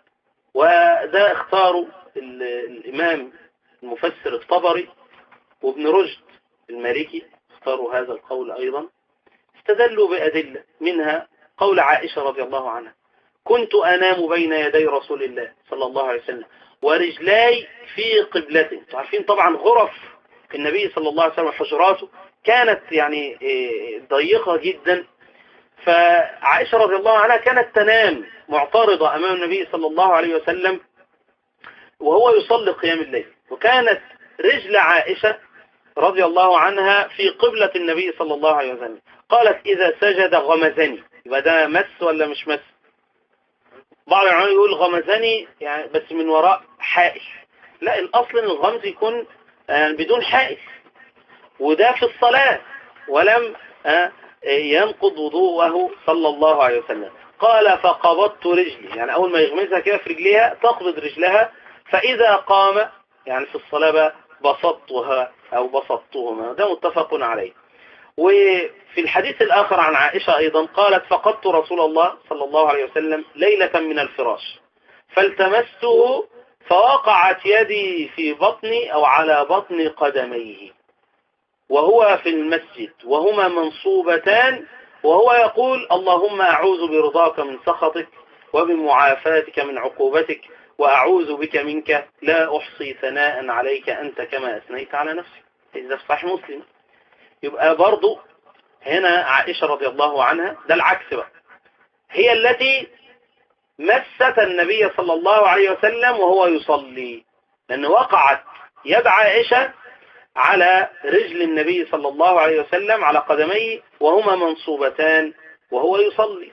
وده اختاره الإمام المفسر الطبري وابن رشد المالكي، اختاروا هذا القول أيضا. استدلوا بأدلة منها قول عائشة رضي الله عنها: كنت أنام بين يدي رسول الله صلى الله عليه وسلم ورجلاي في قبلته. تعرفين طبعا غرف النبي صلى الله عليه وسلم حجراته كانت يعني ضيقة جدا، فعائشة رضي الله عنها كانت تنام معترضة أمام النبي صلى الله عليه وسلم وهو يصلي قيام الليل، وكانت رجل عائشة رضي الله عنها في قبلة النبي صلى الله عليه وسلم. قالت: إذا سجد غمزني. يبقى ده مس ولا مش مس؟ بعض العلماء يقول غمزني يعني بس من وراء حائل. لا، الأصل ان الغمز يكون بدون حائل، وده في الصلاة ولم ينقض وضوءه صلى الله عليه وسلم. قال: فقبضت رجلي، يعني أول ما يغمزها كده في رجليها تقبض رجلها، فإذا قام يعني في الصلاة بسطتها أو بسطتهما. ده متفق عليه. وفي الحديث الآخر عن عائشة أيضا قالت: فقدت رسول الله صلى الله عليه وسلم ليلة من الفراش فالتمسته فوقعت يدي في بطني أو على بطن قدميه وهو في المسجد وهما منصوبتان، وهو يقول: اللهم أعوذ برضاك من سخطك وبمعافاتك من عقوبتك وأعوذ بك منك لا أحصي ثناء عليك أنت كما أثنيت على نفسك. إذا في صحيح مسلم. يبقى برضو هنا عائشة رضي الله عنها ده العكس بقى، هي التي مست النبي صلى الله عليه وسلم وهو يصلي، لأن وقعت يد عائشة على رجل النبي صلى الله عليه وسلم على قدميه وهما منصوبتان وهو يصلي،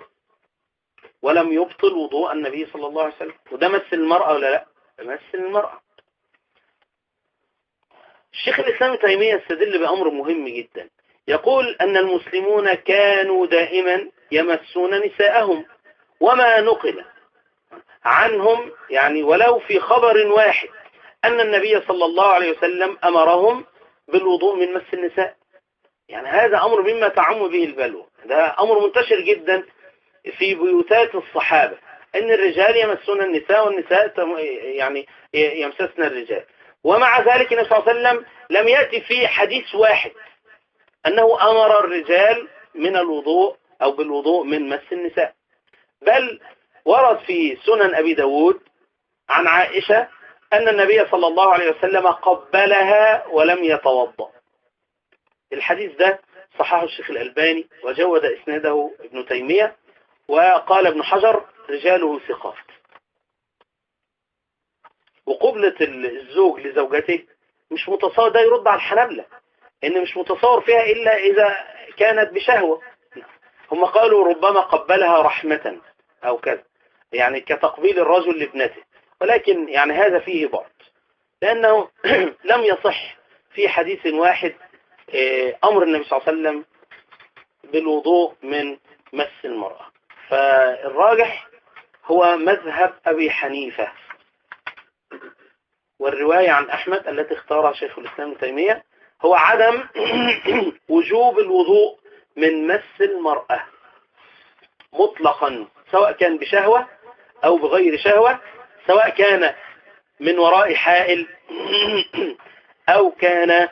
ولم يبطل وضوء النبي صلى الله عليه وسلم. وده مس المرأة ولا لا؟ مس المرأة. الشيخ الإسلام ابن تيمية استدل بأمر مهم جدا، يقول أن المسلمون كانوا دائما يمسون نساءهم، وما نقل عنهم يعني ولو في خبر واحد أن النبي صلى الله عليه وسلم أمرهم بالوضوء من مس النساء. يعني هذا أمر مما تعم به البلوى، ده أمر منتشر جدا في بيوتات الصحابة، أن الرجال يمسون النساء والنساء يعني يمسسن الرجال. ومع ذلك النبي صلى الله عليه وسلم لم يأتي في حديث واحد أنه أمر الرجال من الوضوء أو بالوضوء من مس النساء، بل ورد في سنن أبي داود عن عائشة أن النبي صلى الله عليه وسلم قبلها ولم يتوضأ. الحديث ده صححه الشيخ الألباني وجود إسناده ابن تيمية، وقال ابن حجر رجاله ثقات. وقبلة الزوج لزوجته مش متصور، ده يرد على الحنابلة إن مش متصور فيها إلا إذا كانت بشهوة. هم قالوا ربما قبلها رحمة أو كذا، يعني كتقبيل الرجل لابنته، ولكن يعني هذا فيه بعد، لأنه لم يصح في حديث واحد أمر النبي صلى الله عليه وسلم بالوضوء من مس المرأة. فالراجح هو مذهب أبي حنيفة، والرواية عن أحمد التي اختارها شيخ الإسلام ابن تيمية هو عدم وجوب الوضوء من مس المرأة مطلقا، سواء كان بشهوة أو بغير شهوة، سواء كان من وراء حائل أو كان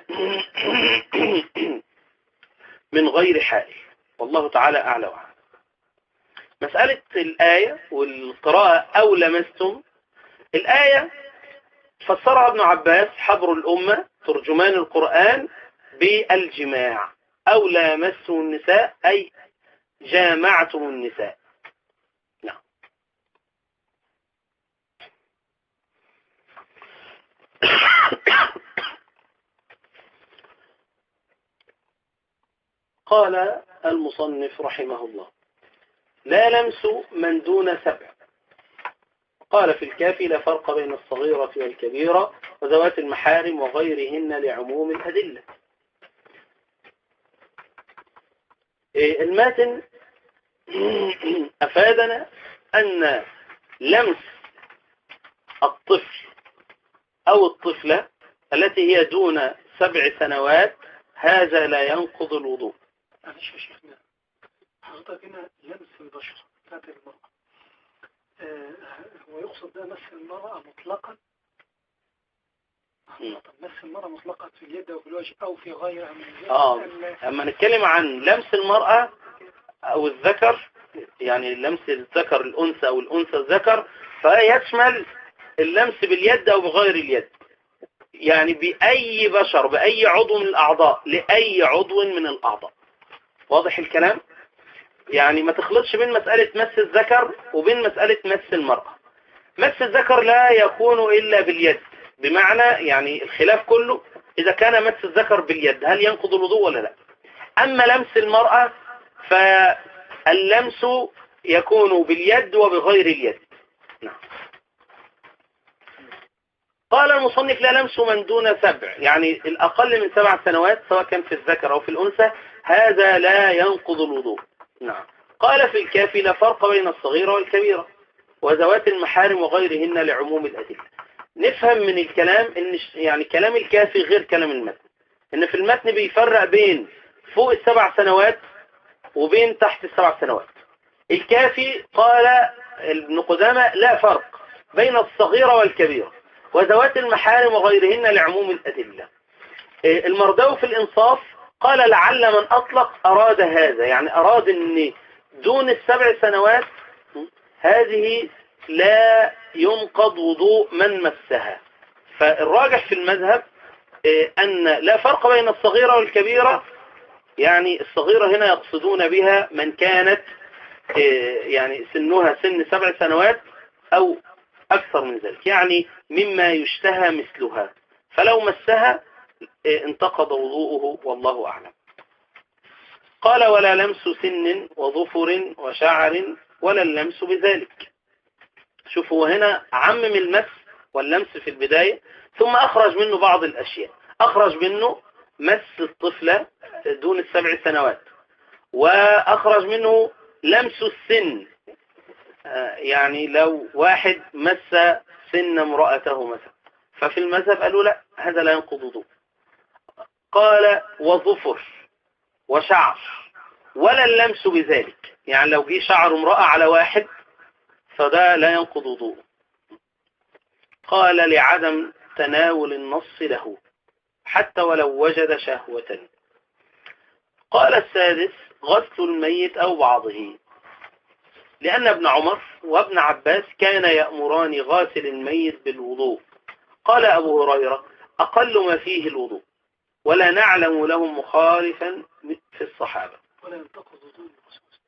من غير حائل. والله تعالى أعلى وأعلم. مسألة الآية والقراءة أو لمستم، الآية فسرها ابن عباس حبر الأمة ترجمان القرآن بالجماع، أو لامستم النساء أي جامعتم النساء. نعم. قال المصنف رحمه الله: لا لمس من دون سبع. قال في الكافي: لا فرق بين الصغيرة والكبيرة وذوات المحارم وغيرهن لعموم الأدلة. الماتن أفادنا أن لمس الطفل أو الطفلة التي هي دون سبع سنوات هذا لا ينقض الوضوء. معلش يا شيخنا، حضرتك هنا لمس البشرة بتاعت المرأة، آه هو يقصد ده مس المرأة مطلقا؟ مس المرأة مطلقا في اليد أو في الوجه أو في غيرها من الجسم؟ آه أما نتكلم عن لمس المرأة أو الذكر، يعني لمس الذكر الأنثى أو الأنثى الذكر، فيشمل اللمس باليد أو بغير اليد، يعني بأي بشر، بأي عضو من الأعضاء، لأي عضو من الأعضاء. واضح الكلام؟ يعني ما تخلطش بين مسألة مس الذكر وبين مسألة مس المرأة. مس الذكر لا يكون إلا باليد، بمعنى يعني الخلاف كله إذا كان مس الذكر باليد هل ينقض الوضوء ولا لا. أما لمس المرأة فاللمس يكون باليد وبغير اليد. نعم. قال المصنف لا لمس من دون سبع، يعني الأقل من سبع سنوات سواء كان في الذكر أو في الأنثى، هذا لا ينقض الوضوء. نعم. قال في الكافي لا فرق بين الصغيرة والكبيرة وذوات المحارم وغيرهن لعموم الأدلة. نفهم من الكلام ان يعني كلام الكافي غير كلام المتن، ان في المتن بيفرق بين فوق السبع سنوات وبين تحت السبع سنوات. الكافي قال ابن قدامة لا فرق بين الصغيرة والكبيرة وذوات المحارم وغيرهن لعموم الأدلة. المرداوي في الإنصاف قال لعل من أطلق أراد هذا، يعني أراد أن دون السبع سنوات هذه لا ينقض وضوء من مسها. فالراجح في المذهب أن لا فرق بين الصغيرة والكبيرة، يعني الصغيرة هنا يقصدون بها من كانت يعني سنها سن سبع سنوات أو أكثر من ذلك، يعني مما يشتهى مثلها، فلو مسها انتقض وضوءه والله أعلم. قال ولا لمس سن وظفر وشعر ولا اللمس بذلك. شوفوا هنا عمم المس واللمس في البداية، ثم أخرج منه بعض الأشياء. أخرج منه مس الطفلة دون السبع سنوات، وأخرج منه لمس السن، يعني لو واحد مس سن امرأته مثلا، ففي المذهب قالوا لا هذا لا ينقض وضوء. قال وظفر وشعر ولا اللمس بذلك، يعني لو جه شعر امرأة على واحد فده لا ينقض وضوء. قال لعدم تناول النص له حتى ولو وجد شهوة. قال السادس غسل الميت أو بعضه، لأن ابن عمر وابن عباس كان يأمران غاسل الميت بالوضوء. قال أبو هريرة أقل ما فيه الوضوء ولا نعلم لهم مخالفا في الصحابة. ولا ينتقض وضوء المخصوص.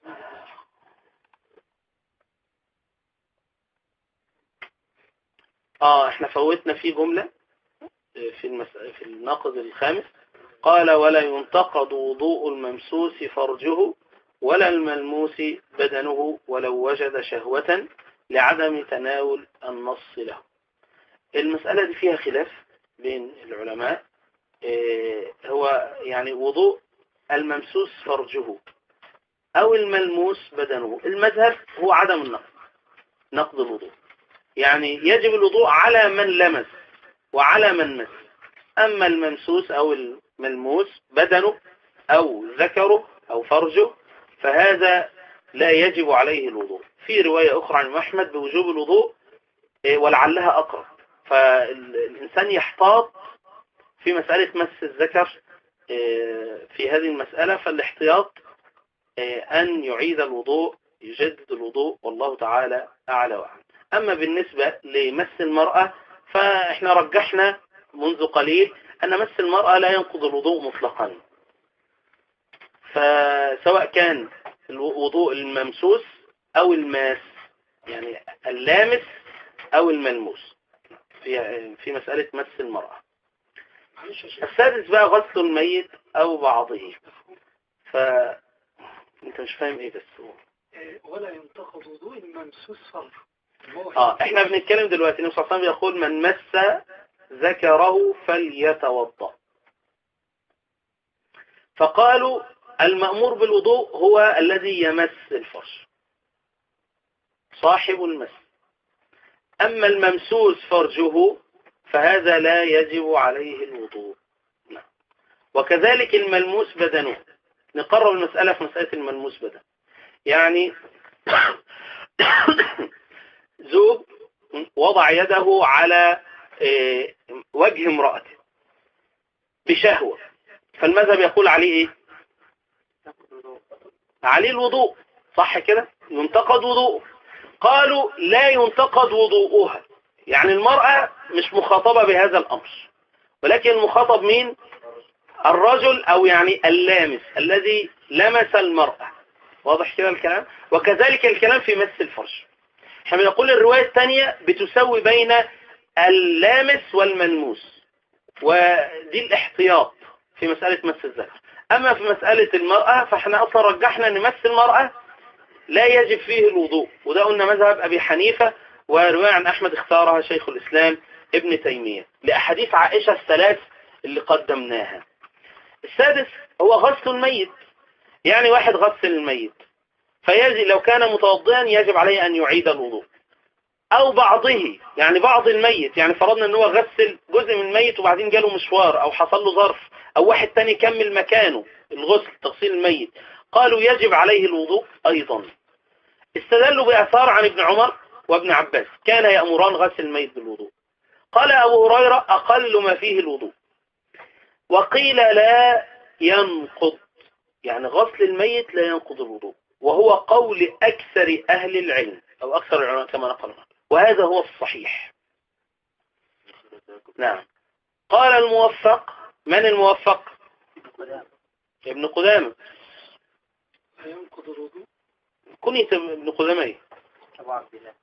آه احنا فوتنا فيه جملة في المس... في الناقض الخامس. قال ولا ينتقض وضوء الممسوس فرجه ولا الملموس بدنه ولو وجد شهوة لعدم تناول النص له. المسألة دي فيها خلاف بين العلماء. إيه هو يعني وضوء الممسوس فرجه أو الملموس بدنه، المذهب هو عدم النقض، نقض الوضوء، يعني يجب الوضوء على من لمس وعلى من مس. أما الممسوس أو الملموس بدنه أو ذكره أو فرجه فهذا لا يجب عليه الوضوء. في رواية أخرى عن أحمد بوجوب الوضوء ولعلها أقرب، فالإنسان يحتاط في مسألة مس الذكر في هذه المسألة، فالاحتياط أن يعيد الوضوء، يجدد الوضوء، والله تعالى أعلى وأعلم. أما بالنسبة لمس المرأة فإحنا رجحنا منذ قليل أن مس المرأة لا ينقض الوضوء مطلقا، فسواء كان الوضوء الممسوس أو الماس، يعني اللامس أو الملموس في في مسألة مس المرأة. السادس بقى غسل الميت أو بعضه. فأنت مش فاهم إيه بس هو ولا ينتقض وضوء الممسوس فرجه. اه احنا بنتكلم دلوقتي النبي صلى الله عليه وسلم يقول من مس ذكره فليتوضأ. فقالوا المأمور بالوضوء هو الذي يمس الفرج، صاحب المس. أما الممسوس فرجه فهذا لا يجب عليه الوضوء. نعم. وكذلك الملموس بدنه. نقرر المسألة في مسألة الملموس بدنه. يعني زوج وضع يده على وجه امرأته بشهوة، فالمذهب يقول عليه ايه؟ عليه الوضوء، صح كده؟ ينتقد وضوءه. قالوا لا ينتقد وضوءها، يعني المرأة مش مخاطبة بهذا الأمر، ولكن المخاطب مين؟ الرجل، أو يعني اللامس الذي لمس المرأة. واضح كده الكلام؟ وكذلك الكلام في مس الفرج. احنا بنقول الرواية الثانية بتسوي بين اللامس والملموس، ودي الاحتياط في مسألة مس الذكر. أما في مسألة المرأة فاحنا أصلا رجحنا أن مس المرأة لا يجب فيه الوضوء، وده قلنا مذهب أبي حنيفة، ورواية عن أحمد اختارها شيخ الإسلام ابن تيمية لأحاديث عائشة الثلاث اللي قدمناها. السادس هو غسل الميت. يعني واحد غسل الميت فيجب لو كان متوضئا يجب عليه أن يعيد الوضوء، أو بعضه، يعني بعض الميت، يعني فرضنا أنه غسل جزء من الميت وبعدين جاله مشوار أو حصل له ظرف، أو واحد تاني كمل مكانه الغسل تغسيل الميت، قالوا يجب عليه الوضوء أيضا. استدلوا بأثار عن ابن عمر وابن عباس كان يأمران غسل الميت بالوضوء. قال أبو هريرة أقل ما فيه الوضوء. وقيل لا ينقض، يعني غسل الميت لا ينقض الوضوء، وهو قول أكثر أهل العلم أو أكثر العلماء كما نقل، وهذا هو الصحيح. نعم. قال الموفق، من الموفق؟ ابن قدامة. لا ينقض الوضوء. كنية ابن قدامة أبو عبد الله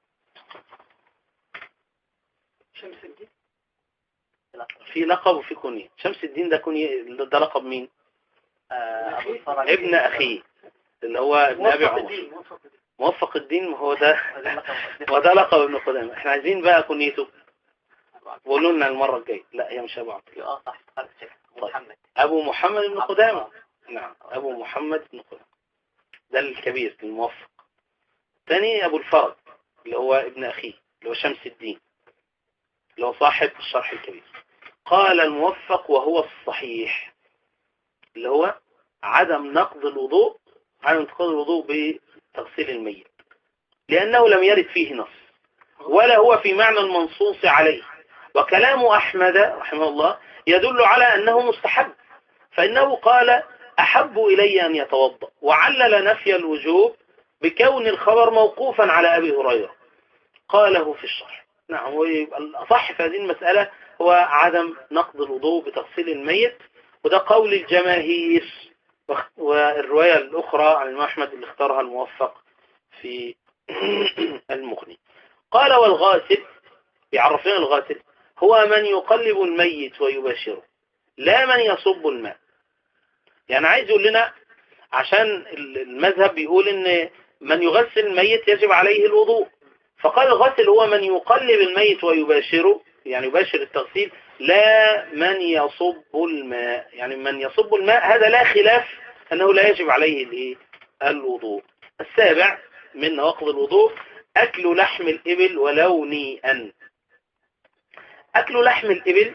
شمس الدين. في لقب وفي كنية. شمس الدين ده كنية، ده لقب مين؟ آه ابن أخيه اللي هو ابن أبي عمر. موفق الدين، هو ده وده لقب ابن قدامة. احنا عايزين بقى كنيته، قولوا لنا المرة الجاية. لا هي مش أبو عبد الله. اه صح. محمد. أبو محمد بن قدامة. نعم أبو محمد بن قدامة ده الكبير الموفق. ثاني أبو الفرد اللي هو ابن أخيه اللي هو شمس الدين اللي هو صاحب الشرح الكبير. قال الموفق وهو الصحيح اللي هو عدم نقض الوضوء، عدم نقض الوضوء بتغسيل الميت، لأنه لم يرد فيه نص ولا هو في معنى المنصوص عليه. وكلام أحمد رحمه الله يدل على أنه مستحب، فإنه قال أحب إلي أن يتوضأ، وعلل نفي الوجوب بكون الخبر موقوفا على أبي هريرة قاله في الشرح. نعم. والأصح في هذه المسألة هو عدم نقض الوضوء بتغسيل الميت، وده قول الجماهير. والرواية الأخرى عن الإمام أحمد اللي اختارها الموفق في المغني. قال والغاسل، يعرف لنا الغاسل هو من يقلب الميت ويباشره لا من يصب الماء. يعني عايز يقول لنا عشان المذهب بيقول ان من يغسل الميت يجب عليه الوضوء، فقال الغسل هو من يقلب الميت ويباشره، يعني يباشر التغسيل، لا من يصب الماء. يعني من يصب الماء هذا لا خلاف أنه لا يجب عليه الايه الوضوء. السابع من نواقض الوضوء أكل لحم الإبل ولو نيئا. أكل لحم الإبل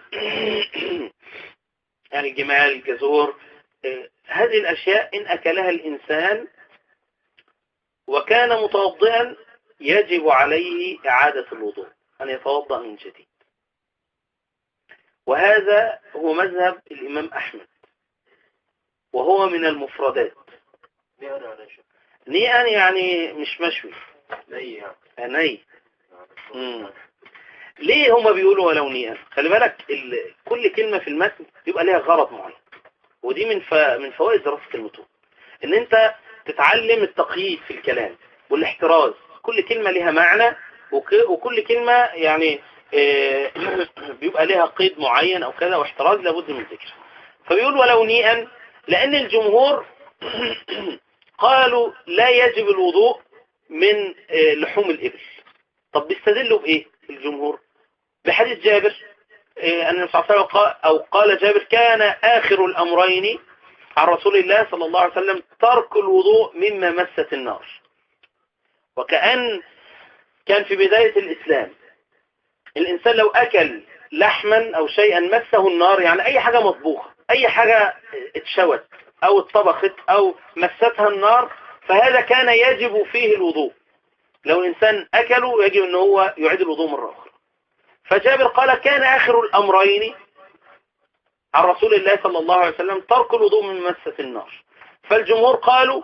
يعني الجمال، الجزور، هذه الأشياء إن أكلها الإنسان وكان متوضئا يجب عليه إعادة الوضوء، أن يتوضأ من جديد. وهذا هو مذهب الإمام أحمد، وهو من المفردات. نيئا يعني مش مشوي، ني. مم. ليه هما بيقولوا ولو نيئا؟ خلي بالك كل كلمة في المتن يبقى لها غرض معين، ودي من ف... من فوائد دراسة المتون، ان انت تتعلم التقييد في الكلام والاحتراز. كل كلمة لها معنى، وك... وكل كلمة يعني آه... بيبقى لها قيد معين او كذا واحتراز لابد من ذكر. فبيقول ولو نيئا لان الجمهور قالوا لا يجب الوضوء من آه... لحوم الإبل. طب بيستدلوا بايه الجمهور؟ بحديث جابر أن النبي صلى الله عليه وسلم قال، أو قال جابر: كان آخر الأمرين عن رسول الله صلى الله عليه وسلم ترك الوضوء مما مست النار. وكأن كان في بداية الإسلام الإنسان لو أكل لحما أو شيئا مسه النار، يعني أي حاجة مطبوخة، أي حاجة اتشوت أو اتطبخت أو مستها النار، فهذا كان يجب فيه الوضوء. لو الإنسان أكله يجب أن هو يعيد الوضوء مرة أخرى. فجابر قال كان آخر الأمرين عن رسول الله صلى الله عليه وسلم ترك الوضوء من مسة النار. فالجمهور قالوا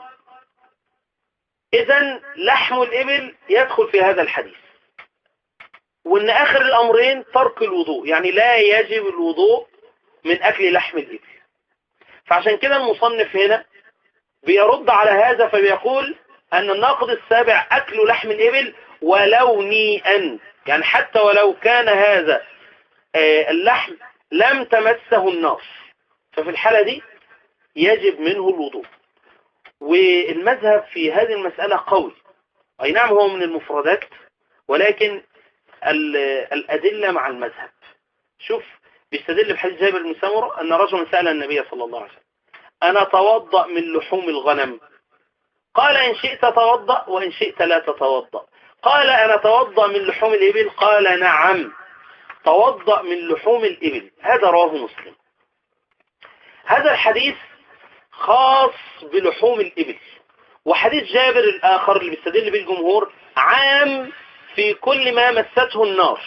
إذن لحم الإبل يدخل في هذا الحديث، وإن آخر الأمرين ترك الوضوء، يعني لا يجب الوضوء من أكل لحم الإبل. فعشان كده المصنف هنا بيرد على هذا فبيقول أن الناقض السابع أكل لحم الإبل ولو نيئا، يعني حتى ولو كان هذا اللحم لم تمسه النار، ففي الحالة دي يجب منه الوضوء. والمذهب في هذه المسألة قوي، أي نعم هو من المفردات، ولكن الأدلة مع المذهب. شوف بيستدل بحديث جابر بن سمرة أن رجلا سأل النبي صلى الله عليه وسلم أنا توضأ من لحوم الغنم؟ قال إن شئت توضأ وإن شئت لا تتوضأ. قال أنا توضأ من لحوم الإبل؟ قال نعم توضأ من لحوم الإبل. هذا رواه مسلم. هذا الحديث خاص بلحوم الإبل، وحديث جابر الآخر اللي بيستدل به الجمهور عام في كل ما مسته النار،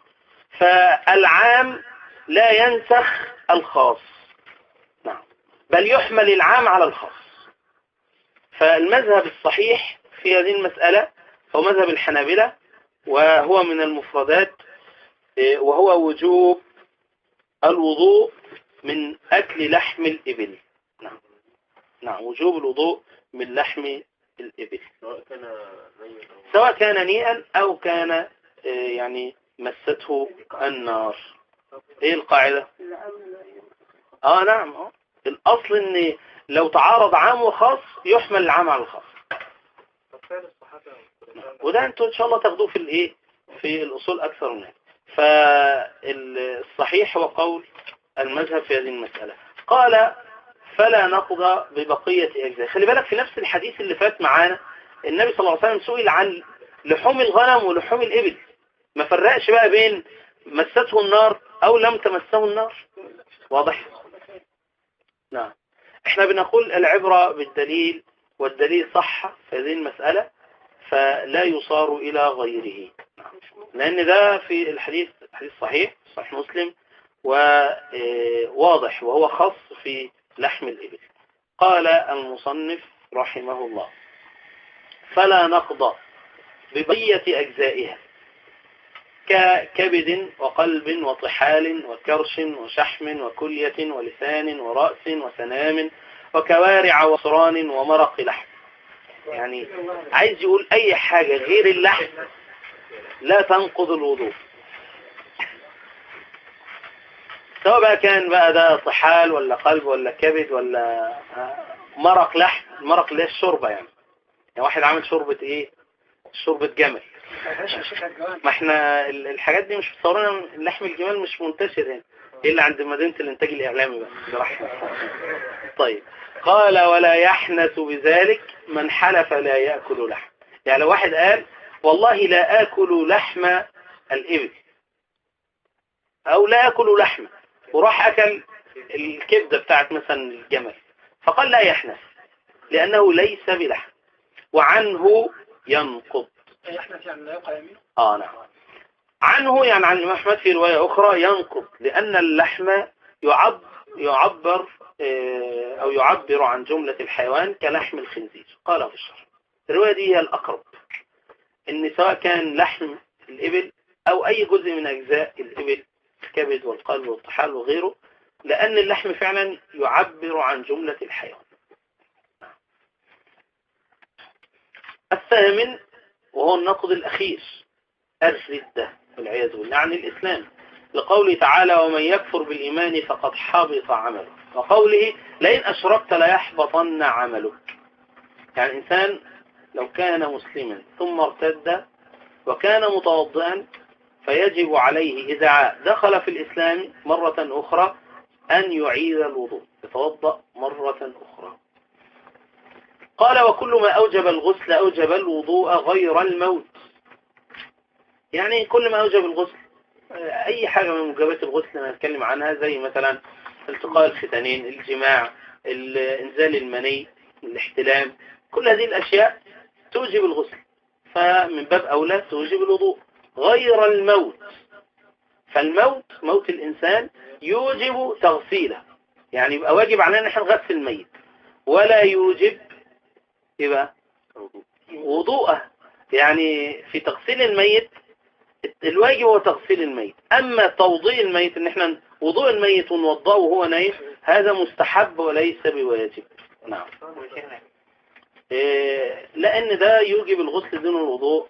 فالعام لا ينسخ الخاص، نعم بل يحمل العام على الخاص. فالمذهب الصحيح في هذه المسألة هو مذهب الحنابلة، وهو من المفردات، وهو وجوب الوضوء من أكل لحم الإبل. نعم نعم وجوب الوضوء من لحم الإبل سواء كان نيئا أو كان يعني مسته النار. ايه القاعدة؟ اه نعم اه الأصل ان لو تعارض عام وخاص يحمل العام على الخاص، وده انتوا ان شاء الله تاخدوه في الايه في الأصول أكثر منه. فالصحيح هو قول المذهب في هذه المسألة. قال فلا نقضى ببقية أجزاء. خلي بالك في نفس الحديث اللي فات معانا النبي صلى الله عليه وسلم سئل عن لحوم الغنم ولحوم الإبل، ما فرقش بقى بين مسته النار أو لم تمسه النار. واضح؟ نعم. احنا بنقول العبرة بالدليل، والدليل صح في هذه المسألة فلا يصار إلى غيره، لأن ده في الحديث حديث صحيح صحيح مسلم وواضح، وهو خاص في لحم الإبل. قال المصنف رحمه الله فلا نقضى ببقية أجزائها ككبد وقلب وطحال وكرش وشحم وكلية ولسان ورأس وسنام وكوارع وصران ومرق لحم. يعني عايز يقول أي حاجة غير اللحم لا تنقض الوضوء، سواء بقى كان بقى ده طحال ولا قلب ولا كبد ولا مرق لحم. المرق اللي هي الشوربة، يعني يعني واحد عامل شوربة ايه؟ شوربة جمل. ما احنا الحاجات دي مش بتصورنا، اللحم الجمال مش منتشر هنا الا عند مدينة الانتاج الاعلامي بس. طيب قال ولا يحنث بذلك من حلف لا يأكل لحم. يعني لو واحد قال والله لا آكل لحم الإبل أو لا آكل لحم، وراح أكل الكبدة بتاعت مثلا الجمل، فقال لا يحنث لأنه ليس بلحم وعنه ينقض. يحنث يعني لا يقع يمينه؟ آه نعم. عنه يعني عن الإمام أحمد في رواية أخرى ينقض، لأن اللحم يعب يعبر أو يعبر عن جملة الحيوان كلحم الخنزير. قال في الشرح الرواية دي هي الأقرب، إن سواء كان لحم الإبل أو أي جزء من أجزاء الإبل، الكبد والقلب والطحال وغيره، لأن اللحم فعلا يعبر عن جملة الحيوان. الثامن وهو النقض الأخير الردة والعياذ بالله عن الإسلام، لقوله تعالى ومن يكفر بالإيمان فقد حبط عمله، وقوله لئن أشركت ليحبطن عملك. يعني الإنسان لو كان مسلما ثم ارتد وكان متوضئا فيجب عليه إذا دخل في الإسلام مرة أخرى أن يعيد الوضوء، يتوضأ مرة أخرى. قال وكل ما أوجب الغسل أوجب الوضوء غير الموت. يعني كل ما أوجب الغسل، أي حاجة من موجبات الغسل نتكلم عنها، زي مثلا التقاء الختانين، الجماع، إنزال المني، الاحتلام، كل هذه الأشياء توجب الغسل، فمن باب أولى توجب الوضوء. غير الموت، فالموت موت الإنسان يوجب تغسيله، يعني يبقى واجب علينا نحن نغسل الميت، ولا يوجب يبقى وضوءه. يعني في تغسيل الميت الواجب هو تغسيل الميت، أما توضيء الميت ان احنا وضوء الميت ونوضاه وهو نايم هذا مستحب وليس بواجب. نعم. إيه لأن ده يوجب الغسل دون الوضوء،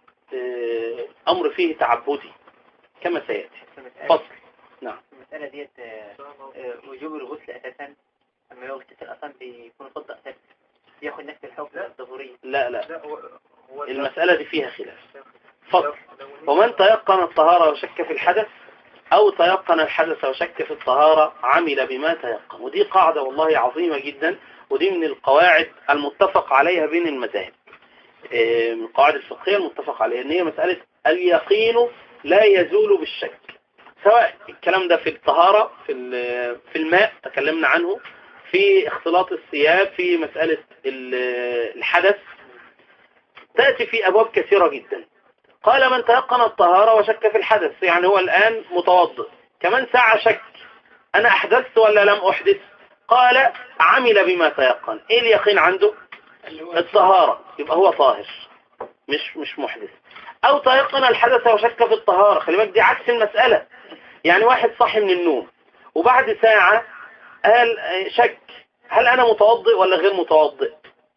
إيه أمر فيه تعبدي كما سيأتي فصل. نعم. المسألة ديت وجوب الغسل أساسا أما يغتسل أصلا بيكون فضة أساسا ياخد نفس الحكم الظهوري. لا لا المسألة دي فيها خلاف. فصل. ومن تيقن الطهارة وشك في الحدث أو تيقن الحدث وشك في الطهارة عمل بما تيقن. ودي قاعدة والله عظيمة جدا، ودي من القواعد المتفق عليها بين المذاهب، من القواعد الفقهية المتفق عليها، ان هي مسألة اليقين لا يزول بالشك. سواء الكلام ده في الطهارة، في في الماء تكلمنا عنه، في اختلاط الثياب، في مسألة الحدث، تأتي في أبواب كثيرة جدا. قال من تيقن الطهارة وشك في الحدث، يعني هو الآن متوضئ كمان ساعة شك أنا أحدثت ولا لم أحدث، قال عمل بما تيقن. إيه اليقين عنده؟ الطهارة، يبقى هو طاهر مش مش محدث. أو تيقن الحدث وشك في الطهارة، خلي بالك دي عكس المسألة. يعني واحد صاحي من النوم وبعد ساعة قال شك هل أنا متوضئ ولا غير متوضئ،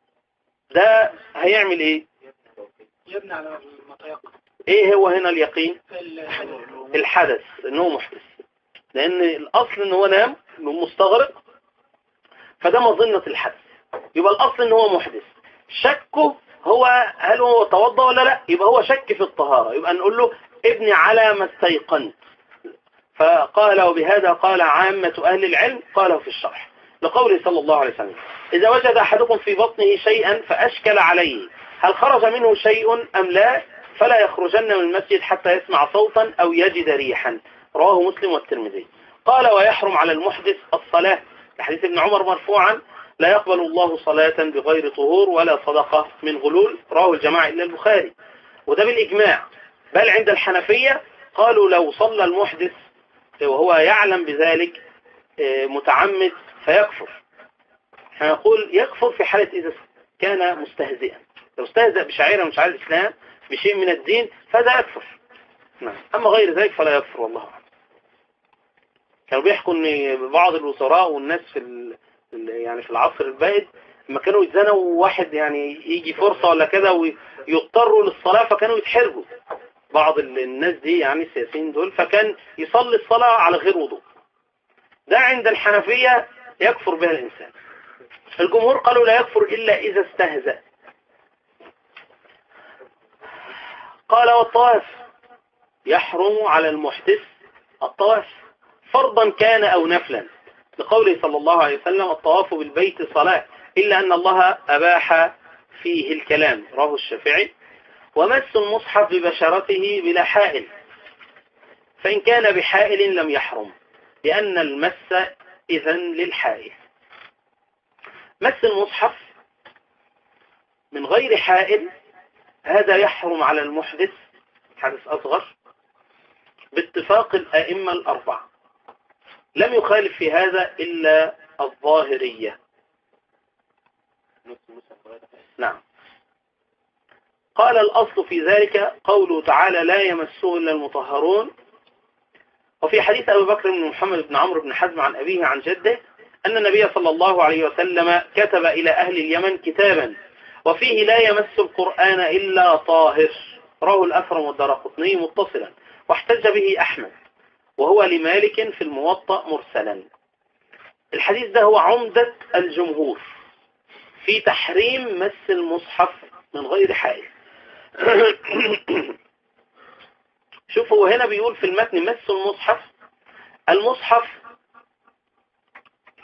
ده هيعمل إيه؟ يبني على المتيقن. إيه هو هنا اليقين؟ الحدث إنه محدث، لأن الأصل إن هو نام إنه مستغرق، فده مظنة الحدث، يبقى الأصل إن هو محدث. شكه هو هل هو توضأ ولا لا، يبقى هو شك في الطهارة، يبقى نقول له ابني على ما استيقنت. فقال وبهذا قال عامة أهل العلم، قاله في الشرح لقوله صلى الله عليه وسلم إذا وجد أحدكم في بطنه شيئا فأشكل عليه هل خرج منه شيء أم لا فلا يخرجن من المسجد حتى يسمع صوتا أو يجد ريحا. رواه مسلم والترمذي. قال ويحرم على المحدث الصلاة لحديث ابن عمر مرفوعا لا يقبل الله صلاة بغير طهور ولا صدقة من غلول. رواه الجماعة إلا البخاري، وده بالإجماع. بل عند الحنفية قالوا لو صلى المحدث وهو يعلم بذلك متعمد فيكفر. هنقول يكفر في حالة إذا كان مستهزئا، لو استهزأ بشعيرة من شعائر الإسلام بشيء من الدين فهذا يكفر. نعم. أما غير ذلك فلا يكفر والله أعلم. كانوا بيحكوا ان بعض الوزراء والناس في ال... يعني في العصر البائد لما كانوا يتزنوا واحد يعني يجي فرصة ولا كده ويضطروا للصلاة فكانوا يتحرجوا بعض الناس دي، يعني السياسيين دول، فكان يصلي الصلاة على غير وضوء. ده عند الحنفية يكفر بها الإنسان. الجمهور قالوا لا يكفر إلا إذا استهزأ. قال والطواف يحرم على المحدث الطواف فرضا كان أو نفلا لقوله صلى الله عليه وسلم الطواف بالبيت صلاة إلا أن الله أباح فيه الكلام. رواه الشافعي. ومس المصحف ببشرته بلا حائل، فإن كان بحائل لم يحرم لأن المس إذن للحائل. مس المصحف من غير حائل هذا يحرم على المحدث حدث أصغر باتفاق الأئمة الأربعة، لم يخالف في هذا إلا الظاهرية. نعم. قال الأصل في ذلك قوله تعالى لا يمسه إلا المطهرون. وفي حديث أبي بكر بن محمد بن عمرو بن حزم عن أبيه عن جده أن النبي صلى الله عليه وسلم كتب إلى أهل اليمن كتابا وفيه لا يمس القرآن إلا طاهر. رواه الأثرم والدارقطني متصلا، واحتج به أحمد وهو لمالك في الموطأ مرسلا. الحديث ده هو عمدة الجمهور في تحريم مس المصحف من غير حائل. شوفوا هنا بيقول في المتن مس المصحف، المصحف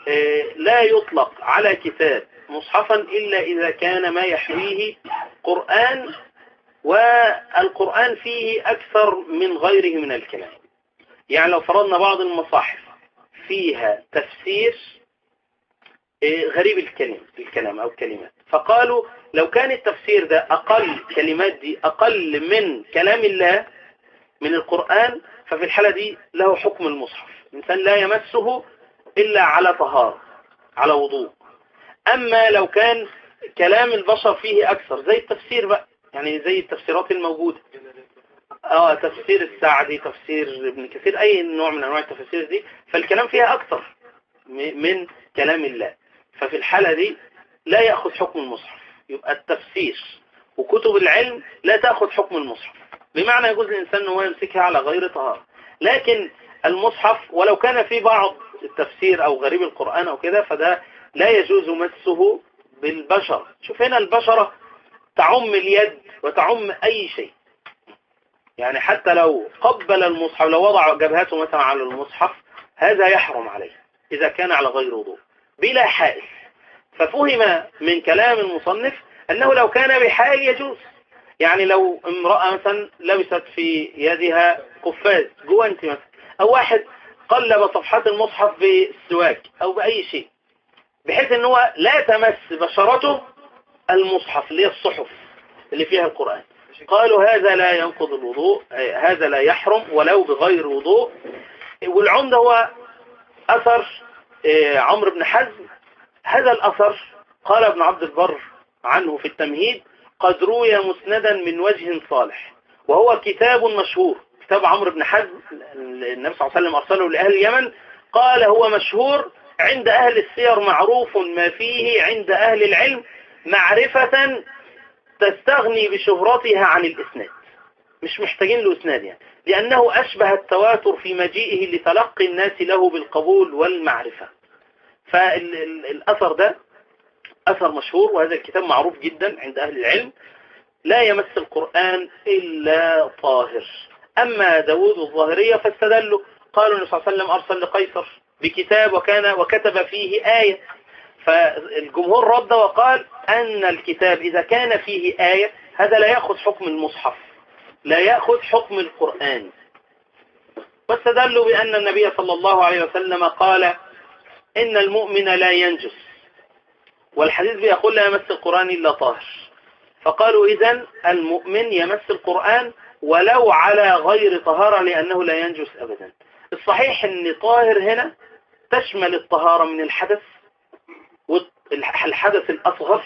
لا يطلق على كتاب مصحفا إلا إذا كان ما يحويه قرآن، والقرآن فيه أكثر من غيره من الكلام. يعني لو فرضنا بعض المصاحف فيها تفسير غريب الكلام الكلام أو كلمات، فقالوا لو كان التفسير ده أقل كلمات دي أقل من كلام الله من القرآن، ففي الحالة دي له حكم المصحف، الإنسان لا يمسه إلا على طهارة على وضوء. أما لو كان كلام البشر فيه أكثر زي التفسير بقى، يعني زي التفسيرات الموجودة، اه تفسير السعدي، تفسير ابن كثير، أي نوع من أنواع التفسير دي، فالكلام فيها أكثر من كلام الله، ففي الحالة دي لا يأخذ حكم المصحف. يبقى التفسير وكتب العلم لا تأخذ حكم المصحف، بمعنى يجوز الإنسان أنه يمسكها على غير طهارة. لكن المصحف ولو كان في بعض التفسير أو غريب القرآن أو كده، فده لا يجوز مسه بالبشر. شوف هنا البشرة تعم اليد وتعم أي شيء، يعني حتى لو قبل المصحف، لو وضع جبهته مثلا على المصحف، هذا يحرم عليه إذا كان على غير وضوء بلا حائل. ففهم من كلام المصنف أنه لو كان بحائل يجوز. يعني لو امرأة مثلا لبست في يدها قفاز جوانتي مثلا، أو واحد قلب صفحات المصحف بالسواك أو بأي شيء، بحيث أنه لا تمس بشرته المصحف اللي هي الصحف اللي فيها القرآن، قالوا هذا لا ينقض الوضوء، هذا لا يحرم ولو بغير وضوء. والعمدة هو أثر عمرو بن حزم. هذا الأثر قال ابن عبد البر عنه في التمهيد: قد روي مسندا من وجه صالح، وهو كتاب مشهور، كتاب عمرو بن حزم النبي صلى الله عليه وسلم أرسله لأهل اليمن، قال هو مشهور عند أهل السير، معروف ما فيه عند أهل العلم معرفة تستغني بشهرتها عن الإسناد، مش محتاجين له إسناد يعني، لأنه أشبه التواتر في مجيئه لتلقي الناس له بالقبول والمعرفة. فالأثر ده أثر مشهور، وهذا الكتاب معروف جدا عند أهل العلم، لا يمس القرآن إلا طاهر. أما داود الظاهرية فاستدلوا، قالوا النبي صلى الله عليه وسلم أرسل لقيصر بكتاب وكان وكتب فيه آية، فالجمهور رد وقال أن الكتاب إذا كان فيه آية هذا لا يأخذ حكم المصحف، لا يأخذ حكم القرآن. واستدلوا بأن النبي صلى الله عليه وسلم قال إن المؤمن لا ينجس، والحديث بيقول لا يمس القرآن إلا طاهر، فقالوا إذن المؤمن يمس القرآن ولو على غير طهارة لأنه لا ينجس أبدا. الصحيح أن طاهر هنا تشمل الطهارة من الحدث والحدث الأصغر،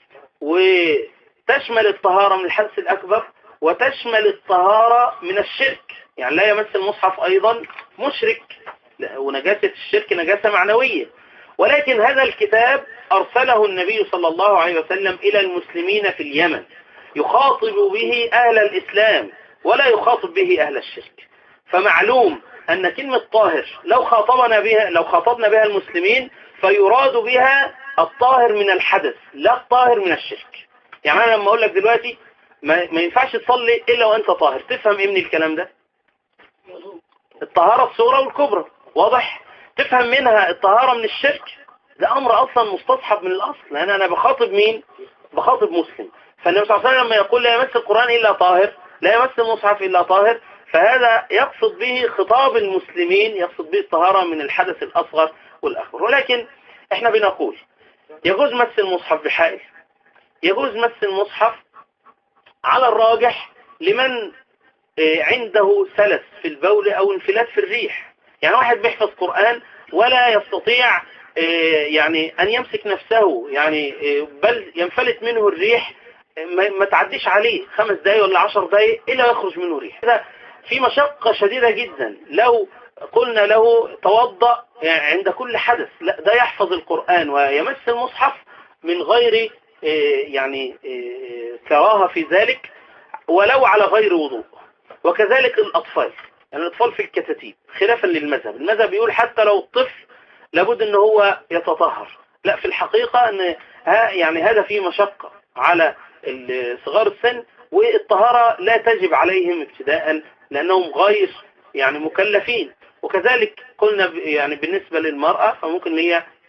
وتشمل الطهارة من الحدث الأكبر، وتشمل الطهارة من الشرك. يعني لا يمس المصحف أيضا مشرك، ونجاسة الشرك نجاسة معنوية. ولكن هذا الكتاب أرسله النبي صلى الله عليه وسلم إلى المسلمين في اليمن، يخاطب به أهل الإسلام ولا يخاطب به أهل الشرك. فمعلوم أن كلمة طاهر لو خاطبنا بها لو خاطبنا بها المسلمين فيراد بها الطاهر من الحدث لا الطاهر من الشرك. يعني أنا لما أقول لك دلوقتي ما, ما ينفعش تصلي إلا وأنت طاهر، تفهم إيه من الكلام ده؟ الطهارة الصغرى والكبرى، واضح؟ تفهم منها الطهارة من الشرك، ده أمر أصلا مستصحب من الأصل، لأن أنا بخاطب مين؟ بخاطب مسلم. فالنبي صلى الله عليه وسلم لما يقول لا يمس القرآن إلا طاهر، لا يمس المصحف إلا طاهر، فهذا يقصد به خطاب المسلمين، يقصد به الطهارة من الحدث الأصغر والأكبر. ولكن احنا بنقول يجوز مس المصحف بحائل، يجوز مس المصحف على الراجح لمن عنده سلس في البول أو انفلات في الريح. يعني واحد بيحفظ قرآن ولا يستطيع يعني أن يمسك نفسه، يعني بل ينفلت منه الريح، ما تعديش عليه خمس دقايق ولا عشر دقايق إلا يخرج منه ريح، هذا في مشقة شديدة جدا. لو قلنا له توضأ يعني عند كل حدث، لا ده يحفظ القرآن ويمس المصحف من غير يعني كراهة في ذلك ولو على غير وضوء. وكذلك الأطفال، يعني الأطفال في الكتاتيب خلافا للمذهب، المذهب يقول حتى لو الطفل لابد ان هو يتطهر، لا في الحقيقة ان ها يعني هذا فيه مشقة على صغار السن، والطهارة لا تجب عليهم ابتداء لأنهم غير يعني مكلفين. وكذلك قلنا يعني بالنسبة للمرأة فممكن هي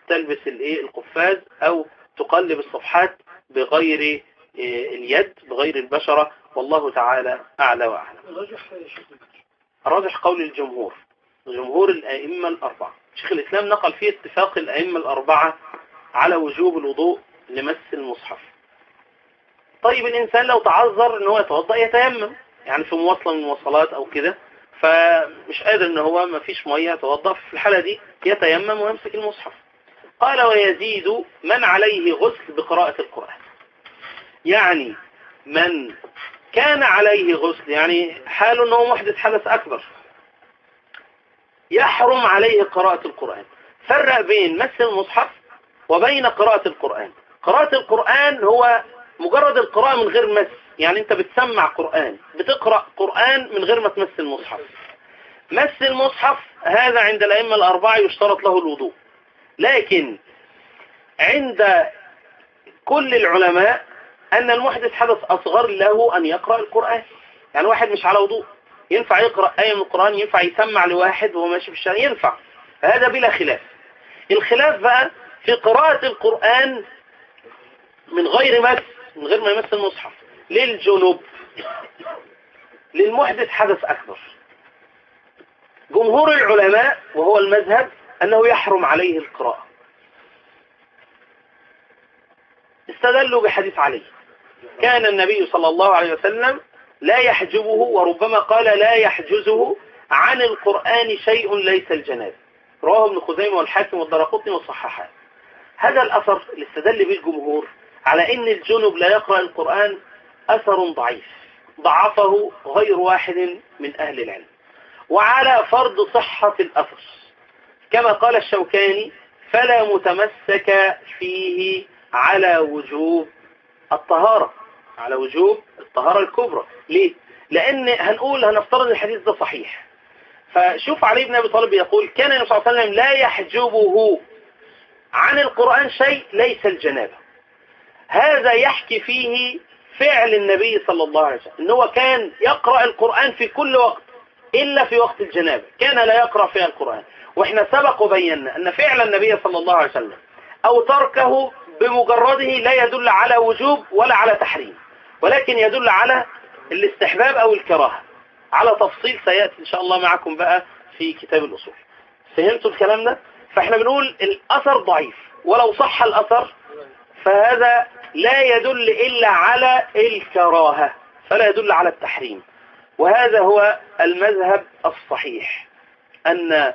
تلبس الايه القفاز او تقلب الصفحات بغير اليد بغير البشرة، والله تعالى اعلى واعلم. الراجح قول الجمهور، جمهور الائمة الاربعة. شيخ الاسلام نقل فيه اتفاق الائمة الاربعة على وجوب الوضوء لمس المصحف. طيب الانسان لو تعذر ان هو يتوضأ يتيمم، يعني في مواصلة من المواصلات او كده فمش قادر ان هو ما فيش مية يتوضأ، في الحالة دي يتيمم ويمسك المصحف. قال ويزيد من عليه غسل بقراءة القرآن، يعني من كان عليه غسل يعني حاله انه محدث حدث اكبر يحرم عليه قراءة القرآن. فرق بين مس المصحف وبين قراءة القرآن. قراءة القرآن هو مجرد القراءة من غير مس، يعني انت بتسمع قرآن، بتقرأ قرآن من غير ما تمس المصحف. مس المصحف هذا عند الأئمة الأربعة يشترط له الوضوء، لكن عند كل العلماء أن المحدث حدث أصغر له أن يقرأ القرآن. يعني واحد مش على وضوء ينفع يقرأ آية من القرآن، ينفع يسمع لواحد وهو ماشي في الشارع، ينفع، هذا بلا خلاف. الخلاف بقى في قراءة القرآن من غير مس، من غير ما يمس المصحف، للجنوب، للمحدث حدث أكبر. جمهور العلماء وهو المذهب أنه يحرم عليه القراءة، استدلوا بحديث علي كان النبي صلى الله عليه وسلم لا يحجبه، وربما قال لا يحجزه عن القرآن شيء ليس الجناب، رواه ابن خزيمة والحاكم والدارقطني وصححه. هذا الأثر اللي استدل به الجمهور على ان الجنب لا يقرأ القرآن أثر ضعيف ضعفه غير واحد من أهل العلم، وعلى فرض صحة الأثر كما قال الشوكاني فلا متمسك فيه على وجوب الطهارة، على وجوب الطهارة الكبرى. ليه؟ لأن هنقول هنفترض الحديث ده صحيح، فشوف علي بن أبي طالب يقول كان النبي صلى الله عليه وسلم لا يحجبه عن القرآن شيء ليس الجنابة. هذا يحكي فيه فعل النبي صلى الله عليه وسلم، إنه كان يقرأ القرآن في كل وقت إلا في وقت الجنابة، كان لا يقرأ فيها القرآن. وإحنا سبق وبينا أن فعل النبي صلى الله عليه وسلم أو تركه بمجرده لا يدل على وجوب ولا على تحريم، ولكن يدل على الاستحباب أو الكراهة، على تفصيل سيأتي إن شاء الله معكم بقى في كتاب الأصول. فهمتوا الكلام ده؟ فإحنا بنقول الأثر ضعيف، ولو صح الأثر فهذا لا يدل إلا على الكراهة، فلا يدل على التحريم. وهذا هو المذهب الصحيح، أن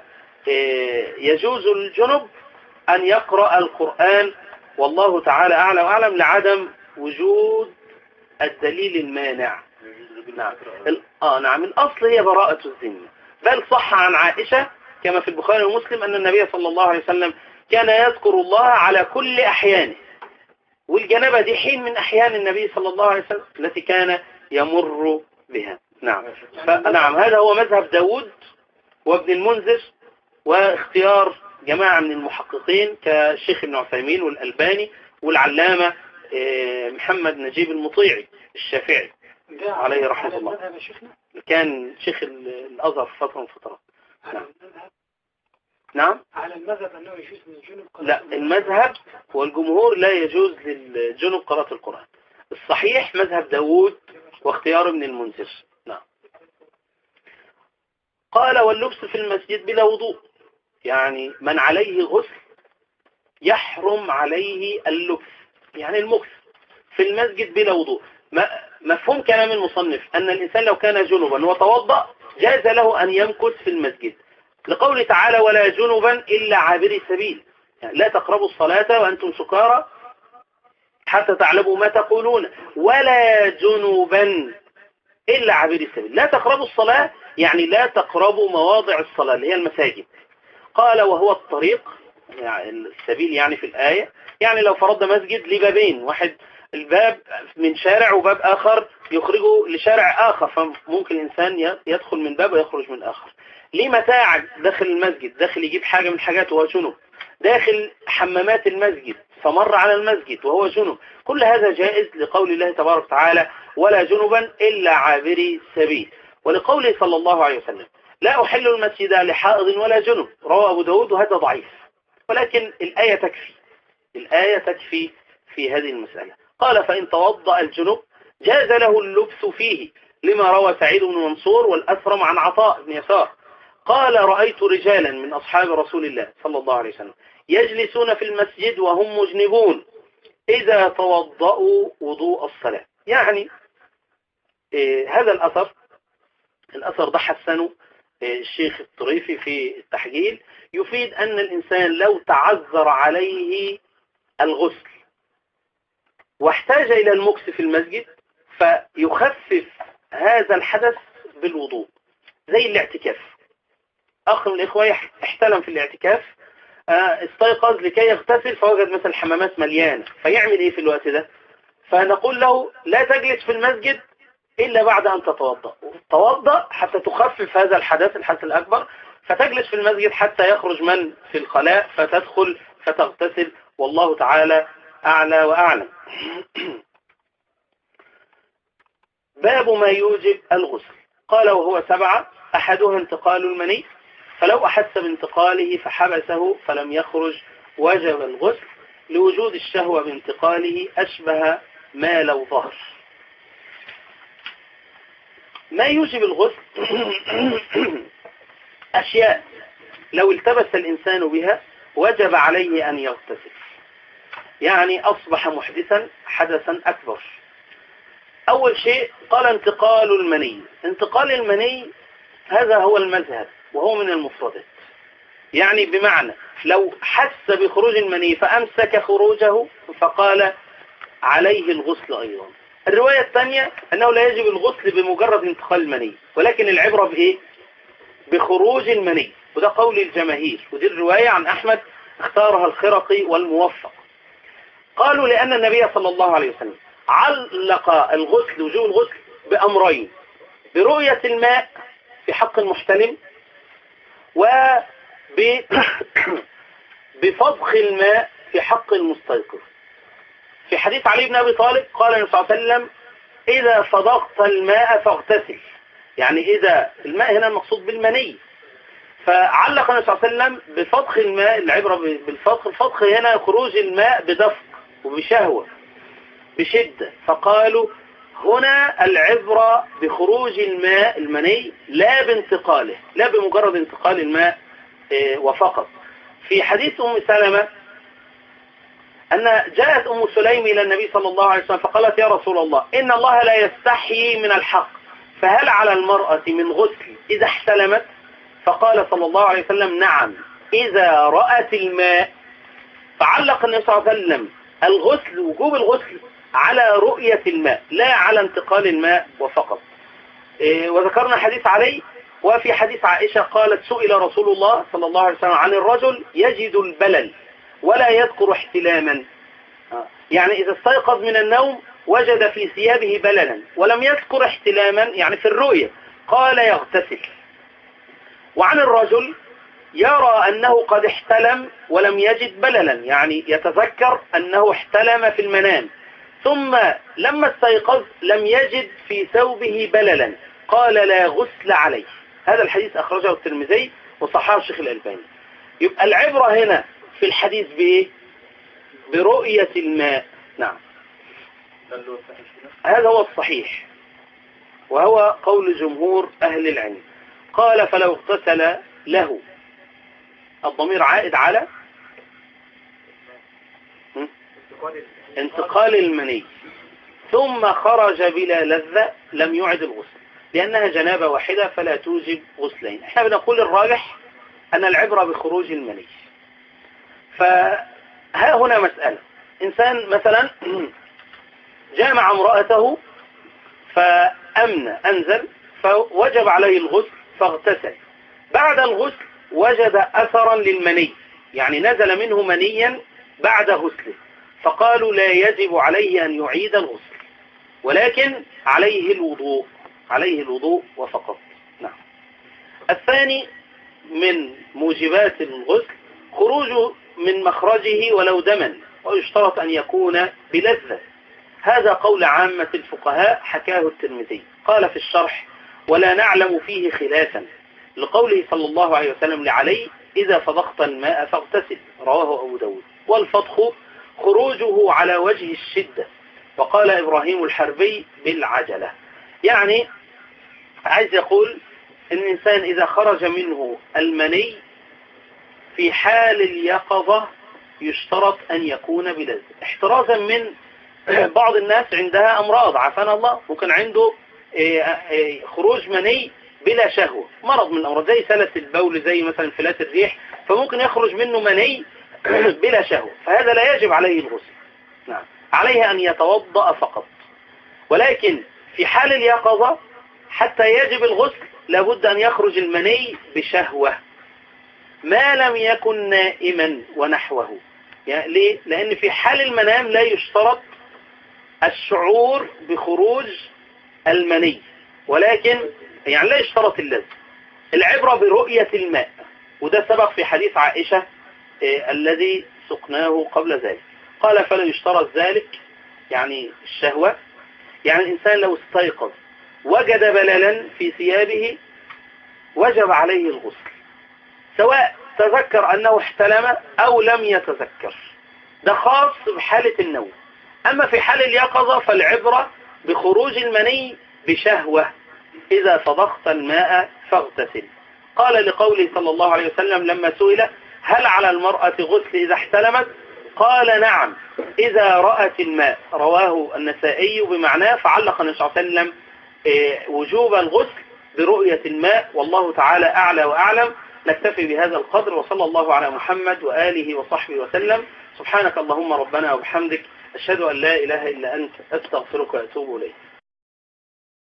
يجوز للجنب أن يقرأ القرآن، والله تعالى أعلى وأعلم، لعدم وجود الدليل المانع. نعم آه نعم الأصل هي براءة الذمة، بل صح عن عائشة كما في البخاري ومسلم أن النبي صلى الله عليه وسلم كان يذكر الله على كل أحيانه، والجنابة دي حين من أحيان النبي صلى الله عليه وسلم التي كان يمر بها. نعم نعم هذا هو مذهب داود وابن المنذر، واختيار جماعة من المحققين كالشيخ ابن عثيمين والألباني والعلامة محمد نجيب المطيعي الشافعي عليه رحمة الله، كان شيخ الأزهر في فترة من فترات. نعم. نعم على المذهب أنه يجوز للجنب قراءة لا المذهب والجمهور لا يجوز للجنب قراءة القرآن. الصحيح مذهب داود واختيار ابن المنذر. نعم. قال واللبس في المسجد بلا وضوء، يعني من عليه غسل يحرم عليه اللبس، يعني المكث في المسجد بلا وضوء. مفهوم كلام المصنف أن الإنسان لو كان جنبا وتوضأ جاز له أن يمكث في المسجد، لقوله تعالى ولا جنبا إلا عابري سبيل، يعني لا تقربوا الصلاة وأنتم سكارى حتى تعلموا ما تقولون، ولا جنبا إلا عابري سبيل. لا تقربوا الصلاة يعني لا تقربوا مواضع الصلاة اللي هي المساجد. قال وهو الطريق، يعني السبيل يعني في الآية، يعني لو فرضنا مسجد لبابين، واحد الباب من شارع وباب آخر يخرجه لشارع آخر، فممكن الإنسان يدخل من باب ويخرج من آخر. ليه متاع داخل المسجد، داخل يجيب حاجة من حاجات وهو جنب، داخل حمامات المسجد فمر على المسجد وهو جنب، كل هذا جائز لقول الله تبارك وتعالى ولا جنبا إلا عابري سبيل، ولقوله صلى الله عليه وسلم لا أحل المسجد لحائض ولا جنب، رواه أبو داود وهذا ضعيف. ولكن الآية تكفي الآية تكفي في هذه المسألة. قال فإن توضأ الجنوب جاز له اللبس فيه، لما روى سعيد بن منصور والأثرم عن عطاء بن يسار قال رأيت رجالا من أصحاب رسول الله صلى الله عليه وسلم يجلسون في المسجد وهم مجنبون إذا توضأوا وضوء الصلاة. يعني إيه هذا الأثر الأثر ده حسنه إيه الشيخ الطريفي في التحجيل، يفيد أن الإنسان لو تعذر عليه الغسل واحتاج إلى المكث في المسجد فيخفف هذا الحدث بالوضوء، زي الاعتكاف. أخ من الإخوة احتلم في الاعتكاف، استيقظ لكي يغتسل فوجد مثلا الحمامات مليانة، فيعمل إيه في الوقت ده؟ فنقول له لا تجلس في المسجد إلا بعد أن تتوضأ، توضأ حتى تخفف هذا الحدث الحدث الأكبر، فتجلس في المسجد حتى يخرج من في الخلاء فتدخل فتغتسل، والله تعالى أعلى وأعلم. باب ما يوجب الغسل. قال وهو سبعة، أحدها انتقال المني، فلو أحس بانتقاله فحبسه فلم يخرج وجب الغسل لوجود الشهوة بانتقاله أشبه ما لو ظهر. ما يوجب الغسل أشياء لو التبس الإنسان بها وجب عليه أن يغتسل، يعني أصبح محدثا حدثا أكبر. أول شيء قال انتقال المني. انتقال المني هذا هو المذهب وهو من المفردات، يعني بمعنى لو حس بخروج المني فأمسك خروجه فقال عليه الغسل أيضا. الرواية الثانية أنه لا يجب الغسل بمجرد انتقال المني، ولكن العبرة بإيه؟ بخروج المني، وده قول الجماهير، ودي الرواية عن أحمد اختارها الخرقي والموفق. قالوا لأن النبي صلى الله عليه وسلم علق الغسل وجوب الغسل بأمرين: برؤية الماء في حق المحتلم، وبفضخ الماء في حق المستيقظ. في حديث علي بن أبي طالب قال النبي صلى الله عليه وسلم إذا فضغت الماء فاغتسل، يعني إذا الماء هنا المقصود بالمني، فعلق النبي صلى الله عليه وسلم بفضخ الماء، العبرة بالفضخ، الفضخ هنا خروج الماء بدفق وبشهوة بشدة، فقالوا هنا العبرة بخروج الماء المني لا بانتقاله، لا بمجرد انتقال الماء وفقط. في حديث أم سلمة أن جاءت أم سليم إلى النبي صلى الله عليه وسلم فقالت يا رسول الله إن الله لا يستحيي من الحق، فهل على المرأة من غسل إذا احتلمت؟ فقال صلى الله عليه وسلم نعم إذا رأت الماء. فعلق النبي صلى الله عليه وسلم الغسل وجوب الغسل على رؤية الماء لا على انتقال الماء وفقط. إيه وذكرنا حديث علي. وفي حديث عائشة قالت سئل رسول الله صلى الله عليه وسلم عن الرجل يجد البلل ولا يذكر احتلاما، يعني إذا استيقظ من النوم وجد في ثيابه بللا ولم يذكر احتلاما يعني في الرؤية، قال يغتسل. وعن الرجل يرى أنه قد احتلم ولم يجد بللا، يعني يتذكر أنه احتلم في المنام ثم لما استيقظ لم يجد في ثوبه بللا، قال لا غسل عليه. هذا الحديث أخرجه الترمذي وصححه الشيخ الألباني. يبقى العبرة هنا في الحديث بإيه؟ برؤية الماء. نعم هذا هو الصحيح وهو قول جمهور أهل العلم. قال فلو اغتسل له، الضمير عائد على انتقال المني ثم خرج بلا لذة لم يعد الغسل، لأنها جنابة واحدة فلا توجب غسلين. احنا بنقول الراجح أن العبرة بخروج المني. فها هنا مسألة: إنسان مثلا جامع امرأته فأمن أنزل فوجب عليه الغسل فاغتسل، بعد الغسل وجد أثرا للمني، يعني نزل منه منيا بعد غسله، فقالوا لا يجب عليه أن يعيد الغسل ولكن عليه الوضوء، عليه الوضوء وفقط. نعم. الثاني من موجبات الغسل خروجه من مخرجه ولو دما، ويشترط أن يكون بلذة. هذا قول عامة الفقهاء حكاه الترمذي. قال في الشرح ولا نعلم فيه خلافا، لقوله صلى الله عليه وسلم لعلي إذا صدقت الماء فاغتسل، رواه أبو داود. والفضخ خروجه على وجه الشدة، وقال إبراهيم الحربي بالعجلة. يعني عايز يقول إن الإنسان إذا خرج منه المني في حال اليقظة يشترط أن يكون بلذة، احترازا من بعض الناس عندها أمراض عافانا الله، ممكن عنده خروج مني بلا شهوة، مرض من الأمراض زي سلس البول، زي مثلا فلات الريح، فممكن يخرج منه مني بلا شهوة، فهذا لا يجب عليه الغسل. نعم، عليه أن يتوضأ فقط. ولكن في حال اليقظة حتى يجب الغسل لابد أن يخرج المني بشهوة ما لم يكن نائما ونحوه. يعني ليه؟ لأن في حال المنام لا يشترط الشعور بخروج المني، ولكن يعني لا يشترط اللذة، العبرة برؤية الماء، وده سبق في حديث عائشة إيه الذي سقناه قبل ذلك. قال فلا يشترط ذلك يعني الشهوة، يعني الإنسان لو استيقظ وجد بللا في ثيابه وجب عليه الغسل، سواء تذكر أنه احتلم أو لم يتذكر، ده خاص بحالة النوم. أما في حال اليقظة فالعبرة بخروج المني بشهوة، إذا صدقت الماء فاغتسل. قال لقوله صلى الله عليه وسلم لما سئل هل على المرأة غسل إذا احتلمت؟ قال نعم إذا رأت الماء، رواه النسائي بمعناه، فعلق النبي صلى الله عليه وسلم وجوب الغسل برؤية الماء. والله تعالى أعلى وأعلم. نكتفي بهذا القدر، وصلى الله على محمد وآله وصحبه وسلم. سبحانك اللهم ربنا وبحمدك، أشهد أن لا إله إلا أنت، أستغفرك وأتوب إليك.